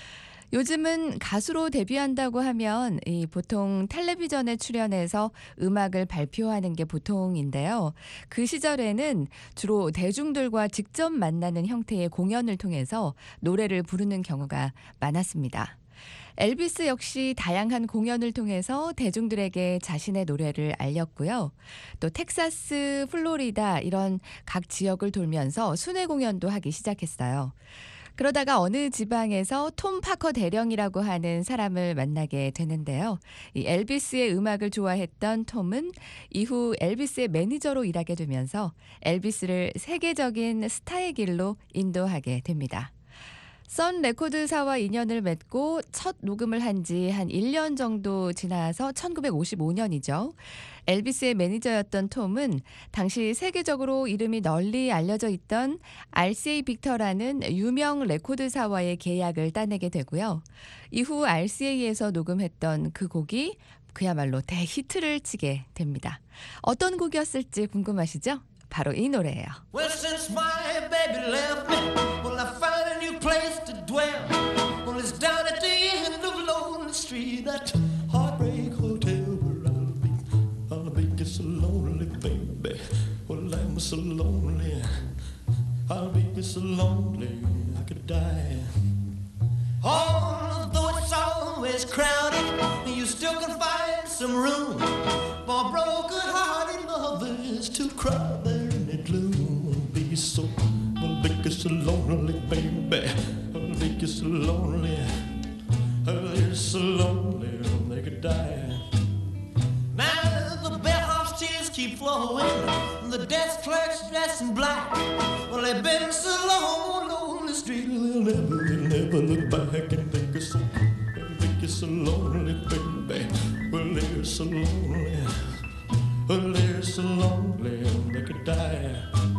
요즘은 가수로 데뷔한다고 하면 이 보통 텔레비전에 출연해서 음악을 발표하는 게 보통인데요. 그 시절에는 주로 대중들과 직접 만나는 형태의 공연을 통해서 노래를 부르는 경우가 많았습니다. 엘비스 역시 다양한 공연을 통해서 대중들에게 자신의 노래를 알렸고요. 또 텍사스, 플로리다 이런 각 지역을 돌면서 순회 공연도 하기 시작했어요. 그러다가 어느 지방에서 톰 파커 대령이라고 하는 사람을 만나게 되는데요. 이 엘비스의 음악을 좋아했던 톰은 이후 엘비스의 매니저로 일하게 되면서 엘비스를 세계적인 스타의 길로 인도하게 됩니다. 선 레코드사와 인연을 맺고 첫 녹음을 한 지 한 일 년 정도 지나서 천구백오십오 년이죠. 엘비스의 매니저였던 톰은 당시 세계적으로 이름이 널리 알려져 있던 알씨에이 빅터라는 유명 레코드사와의 계약을 따내게 되고요. 이후 알씨에이에서 녹음했던 그 곡이 그야말로 대히트를 치게 됩니다. 어떤 곡이었을지 궁금하시죠? 바로 이 노래예요. Well, since my baby left me, well, I found a new place to dwell. Well, it's down at the end of Lonely Street, that heartbreak hotel where I'll be. I'll be just so lonely, baby. Well, I'm so lonely. I'll be just so lonely, I could die. Although it's always crowded, you still can find some room for broken-hearted lovers to cry there in the gloom. Be so, I'll be so lonely, baby. I'll be so lonely. I'll so lonely, they could die. Now the bellhop's tears keep flowing, the desk clerk's dressed in black. Well, they've been so long on the street, they'll never, they'll never look back and think it's so, think it's so lonely, baby. Well, they're so lonely. Well, they're so lonely, they could die.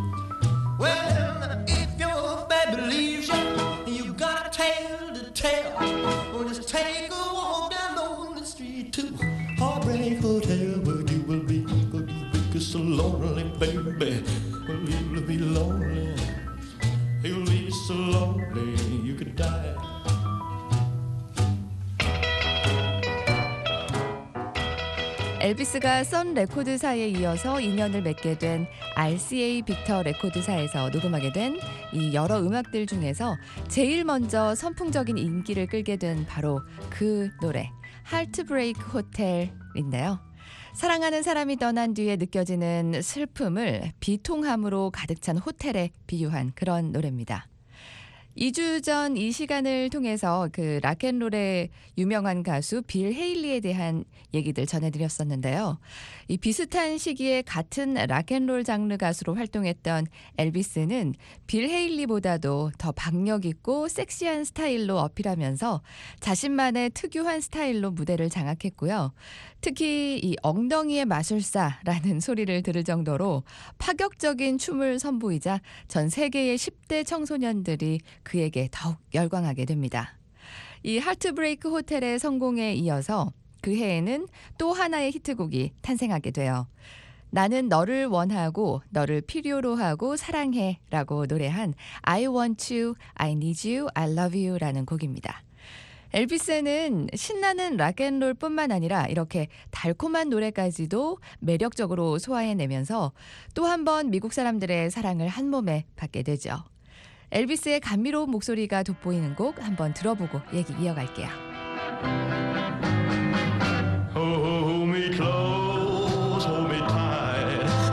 Well, if your baby leaves you, you got a tale to tell. Well, just take a walk down Lonely Street to Heartbreak Hotel, where you will be, where you will be so lonely, baby. Well, you'll be lonely. You'll be so lonely, you could die. 엘비스가 선 레코드사에 이어서 인연을 맺게 된 알씨에이 빅터 레코드사에서 녹음하게 된 이 여러 음악들 중에서 제일 먼저 선풍적인 인기를 끌게 된 바로 그 노래 하트브레이크 호텔인데요. 사랑하는 사람이 떠난 뒤에 느껴지는 슬픔을 비통함으로 가득 찬 호텔에 비유한 그런 노래입니다. 이 주 전 이 시간을 통해서 그 락앤롤의 유명한 가수 빌 헤일리에 대한 얘기들 전해드렸었는데요. 이 비슷한 시기에 같은 락앤롤 장르 가수로 활동했던 엘비스는 빌 헤일리보다도 더 박력 있고 섹시한 스타일로 어필하면서 자신만의 특유한 스타일로 무대를 장악했고요. 특히 이 엉덩이의 마술사라는 소리를 들을 정도로 파격적인 춤을 선보이자 전 세계의 십 대 청소년들이 그에게 더욱 열광하게 됩니다. 이 하트브레이크 호텔의 성공에 이어서 그 해에는 또 하나의 히트곡이 탄생하게 돼요. 나는 너를 원하고 너를 필요로 하고 사랑해 라고 노래한 I want you, I need you, I love you 라는 곡입니다. 엘비스는 신나는 락앤롤 뿐만 아니라 이렇게 달콤한 노래까지도 매력적으로 소화해내면서 또 한 번 미국 사람들의 사랑을 한 몸에 받게 되죠. 엘비스의 감미로운 목소리가 돋보이는 곡 한번 들어보고 얘기 이어갈게요. Hold me close, hold me tight.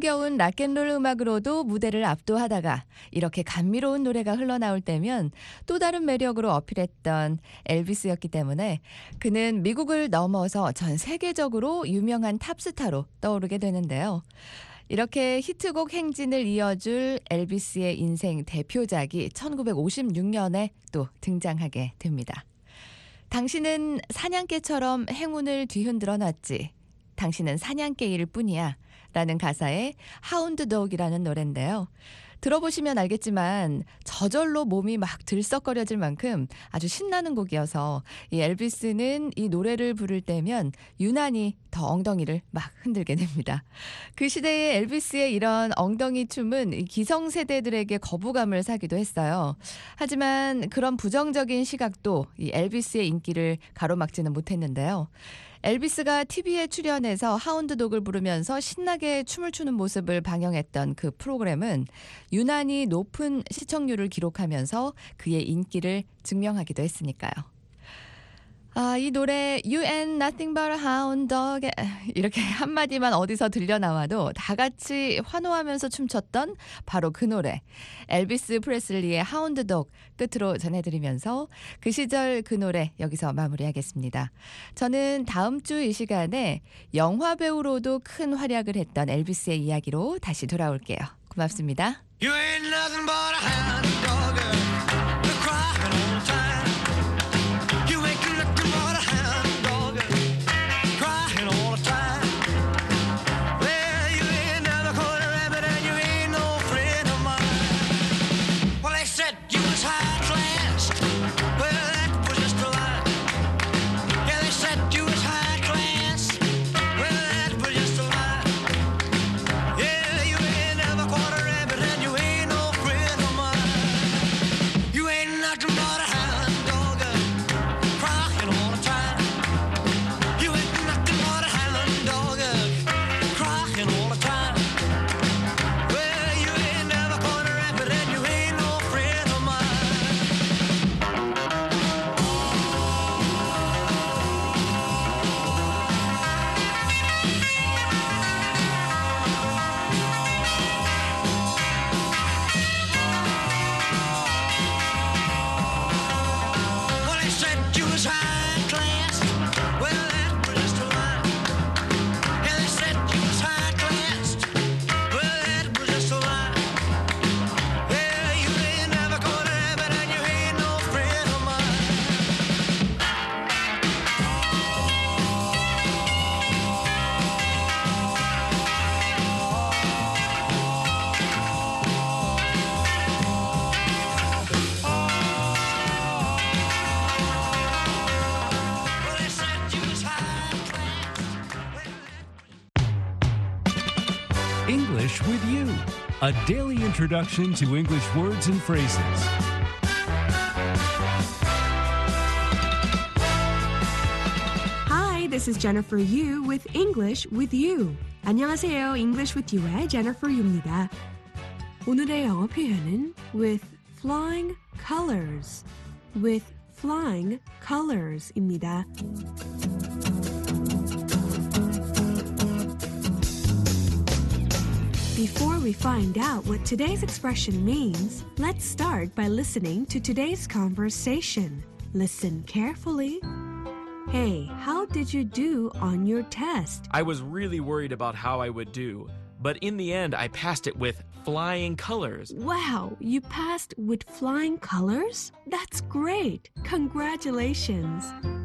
흥겨운 락앤롤 음악으로도 무대를 압도하다가 이렇게 감미로운 노래가 흘러나올 때면 또 다른 매력으로 어필했던 엘비스였기 때문에 그는 미국을 넘어서 전 세계적으로 유명한 탑스타로 떠오르게 되는데요. 이렇게 히트곡 행진을 이어줄 엘비스의 인생 대표작이 천구백오십육 년에 또 등장하게 됩니다. 당신은 사냥개처럼 행운을 뒤흔들어 놨지. 당신은 사냥개일 뿐이야. 라는 가사의 하운드독이라는 노래인데요. 들어보시면 알겠지만 저절로 몸이 막 들썩거려질 만큼 아주 신나는 곡이어서 이 엘비스는 이 노래를 부를 때면 유난히 더 엉덩이를 막 흔들게 됩니다. 그 시대의 엘비스의 이런 엉덩이 춤은 기성세대들에게 거부감을 사기도 했어요. 하지만 그런 부정적인 시각도 이 엘비스의 인기를 가로막지는 못했는데요. 엘비스가 티비에 출연해서 하운드독을 부르면서 신나게 춤을 추는 모습을 방영했던 그 프로그램은 유난히 높은 시청률을 기록하면서 그의 인기를 증명하기도 했으니까요. 아, 이 노래 You ain't nothing but a hound dog 이렇게 한마디만 어디서 들려나와도 다 같이 환호하면서 춤췄던 바로 그 노래 엘비스 프레슬리의 하운드독 끝으로 전해드리면서 그 시절 그 노래 여기서 마무리하겠습니다. 저는 다음 주 이 시간에 영화 배우로도 큰 활약을 했던 엘비스의 이야기로 다시 돌아올게요. 고맙습니다. You ain't nothing but a hound dog. You're crying all the time. You ain't nothing but a hound dog. Crying all the time. Well, you ain't never caught a rabbit and you ain't no friend of mine. Well, they said you was high class. Well, that was just a lie. Yeah, they said you was high class. Well, that was just a lie. Yeah, you ain't never caught a rabbit and you ain't no friend of mine. You ain't nothing but a hound dog, crying all the time. You ain't nothing but a hound dog, crying all the time. Well, you ain't never caught a rabbit and you ain't no friend of mine. Well, they said you was high class. Well, that was just a lie. Yeah, they said you was high class. Well, that was just a lie. Yeah, you ain't never caught a rabbit and you ain't no friend of mine. Well, they said you was high class. English with You, a daily introduction to English words and phrases. Hi, this is Jennifer Yu with English with You. 안녕하세요. English with You의 Jennifer Yu입니다. 오늘의 영어 표현은 with flying colors. with flying colors입니다. Before we find out what today's expression means, let's start by listening to today's conversation. Listen carefully. Hey, how did you do on your test? I was really worried about how I would do, but in the end I passed it with flying colors. Wow, you passed with flying colors? That's great. Congratulations.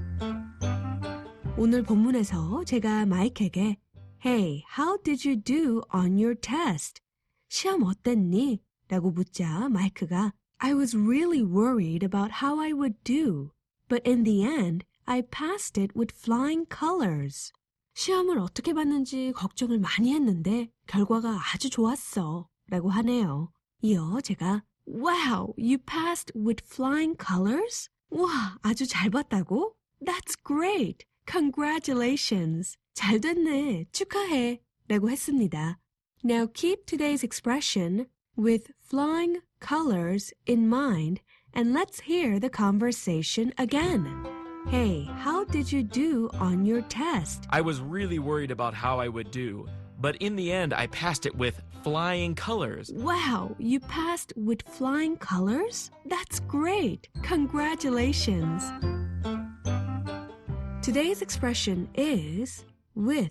오늘 본문에서 제가 마이크에게 Hey, how did you do on your test? 시험 어땠니? 라고 묻자 마이크가 I was really worried about how I would do, but in the end, I passed it with flying colors. 시험을 어떻게 봤는지 걱정을 많이 했는데 결과가 아주 좋았어. 라고 하네요. 이어 제가 Wow, you passed with flying colors? 와, 아주 잘 봤다고? That's great. Congratulations. 잘 됐네. 축하해. 라고 했습니다. Now keep today's expression with flying colors in mind and let's hear the conversation again. Hey, how did you do on your test? I was really worried about how I would do, but in the end, I passed it with flying colors. Wow, you passed with flying colors? That's great. Congratulations. Today's expression is with.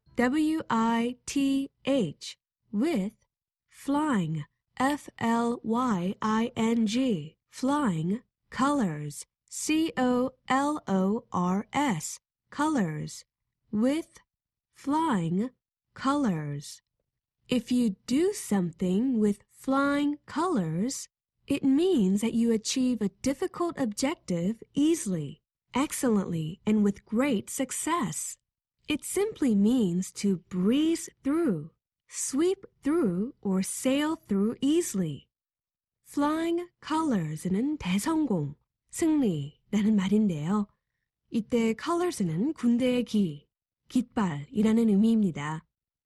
W I T H. With. Flying. F L Y I N G. Flying. Colors. C O L O R S. Colors. With. Flying. Colors. If you do something with flying colors, it means that you achieve a difficult objective easily, excellently, and with great success. It simply means to breeze through, sweep through, or sail through easily. Flying colors는 대성공, 승리라는 말인데요. 이때 colors는 군대의 기, 깃발이라는 의미입니다.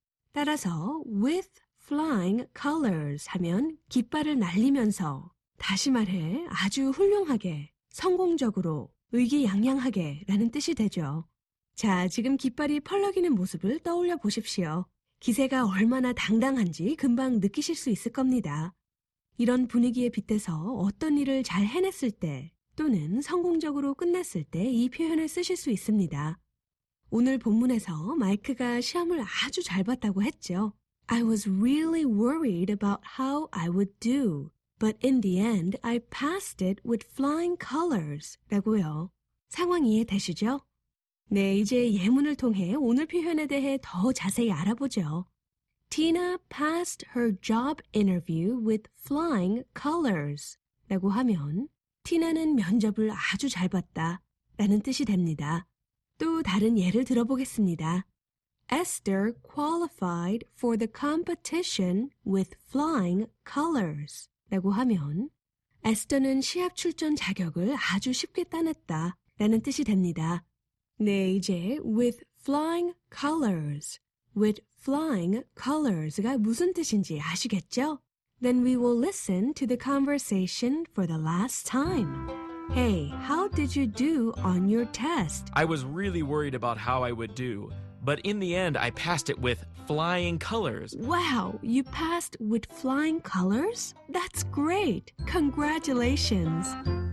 따라서 with flying colors 하면 깃발을 날리면서, 다시 말해 아주 훌륭하게, 성공적으로, 의기양양하게 라는 뜻이 되죠. 자, 지금 깃발이 펄럭이는 모습을 떠올려 보십시오. 기세가 얼마나 당당한지 금방 느끼실 수 있을 겁니다. 이런 분위기에 빗대서 어떤 일을 잘 해냈을 때 또는 성공적으로 끝냈을 때 이 표현을 쓰실 수 있습니다. 오늘 본문에서 마이크가 시험을 아주 잘 봤다고 했죠. I was really worried about how I would do, but in the end I passed it with flying colors 라고요. 상황 이해되시죠? 네, 이제 예문을 통해 오늘 표현에 대해 더 자세히 알아보죠. Tina passed her job interview with flying colors 라고 하면 티나는 면접을 아주 잘 봤다 라는 뜻이 됩니다. 또 다른 예를 들어보겠습니다. Esther qualified for the competition with flying colors 라고 하면 에스더는 시합 출전 자격을 아주 쉽게 따냈다 라는 뜻이 됩니다. 네, 이제 with flying colors, with flying colors가 무슨 뜻인지 아시겠죠? Then we will listen to the conversation for the last time. Hey, how did you do on your test? I was really worried about how I would do, but in the end, I passed it with flying colors. Wow, you passed with flying colors? That's great. Congratulations.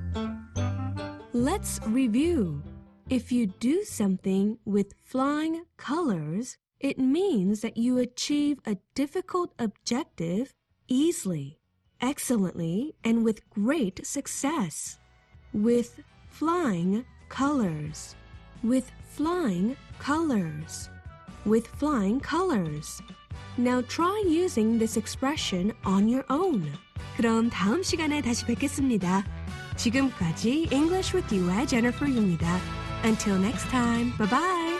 Let's review. If you do something with flying colors, it means that you achieve a difficult objective easily, excellently, and with great success. With flying colors. With flying colors. With flying colors. Now try using this expression on your own. 그럼 다음 시간에 다시 뵙겠습니다. 지금까지 English with You의 Jennifer입니다. Until next time, bye-bye.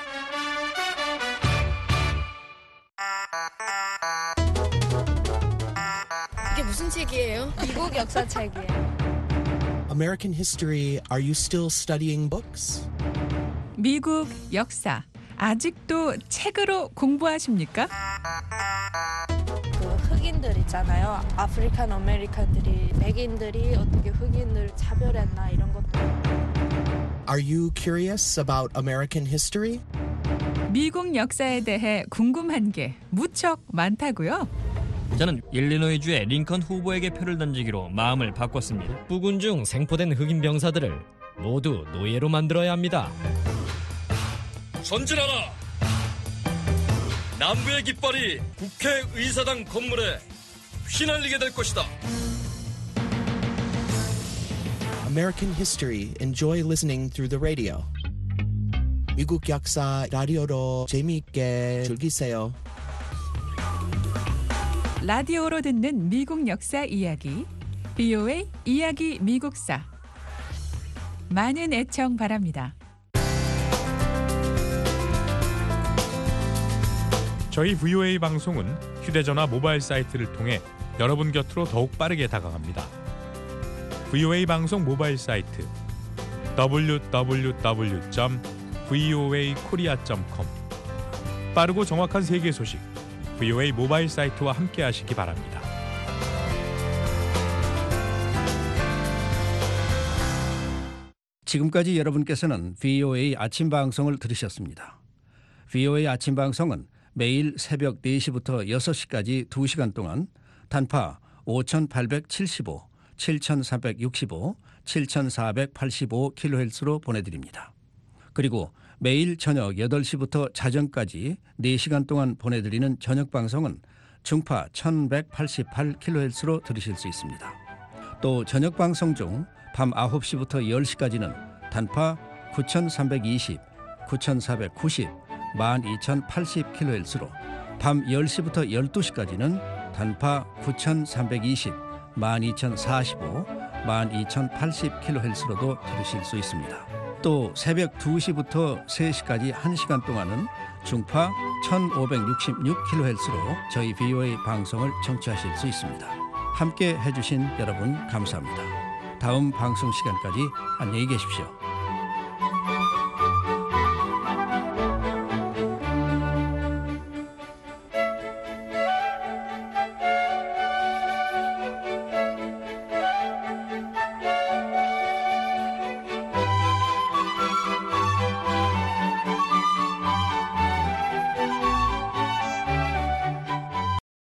이게 무슨 책이에요? 미국 역사책이에요. American history, are you still studying books? 미국 역사 아직도 책으로 공부하십니까? 그 흑인들 있잖아요. 아프리칸 아메리칸들이 백인들이 어떻게 흑인을 차별했나 이런 것들. Are you curious about American history? 미국 역사에 대해 궁금한 게 무척 많다고요? 저는 일리노이주의 링컨 후보에게 표를 던지기로 마음을 바꿨습니다. 부군 중 생포된 흑인 병사들을 모두 노예로 만들어야 합니다. 전진하라! 남부의 깃발이 국회의사당 건물에 휘날리게 될 것이다. American history, enjoy listening through the radio. 미국 역사 라디오로 재미있게 즐기세요. 라디오로 듣는 미국 역사 이야기, 비오에이 이야기 미국사. 많은 애청 바랍니다. 저희 브이오에이 방송은 휴대전화 모바일 사이트를 통해 여러분 곁으로 더욱 빠르게 다가갑니다. 브이오에이 방송 모바일 사이트 더블유 더블유 더블유 점 브이오에이 코리아 점 컴 빠르고 정확한 세계 소식 브이오에이 모바일 사이트와 함께 하시기 바랍니다. 지금까지 여러분께서는 브이오에이 아침 방송을 들으셨습니다. 브이오에이 아침 방송은 매일 새벽 네 시부터 여섯 시까지 두 시간 동안 단파 오천팔백칠십오, 칠천삼백육십오, 칠천사백팔십오 킬로헤르츠로 보내드립니다. 그리고 매일 저녁 여덟 시부터 자정까지 네 시간 동안 보내드리는 저녁 방송은 중파 천백팔십팔 킬로헤르츠로 들으실 수 있습니다. 또 저녁 방송 중 밤 아홉 시부터 열 시까지는 단파 구천삼백이십, 구천사백구십, 만 이천팔십 킬로헤르츠로, 밤 열 시부터 열두 시까지는 단파 구천삼백이십, 만 이천사십오, 만 이천팔십 킬로헤르츠로도 들으실 수 있습니다. 또 새벽 두 시부터 세 시까지 한 시간 동안은 중파 천오백육십육 킬로헤르츠로 저희 브이오에이 방송을 청취하실 수 있습니다. 함께 해주신 여러분 감사합니다. 다음 방송 시간까지 안녕히 계십시오.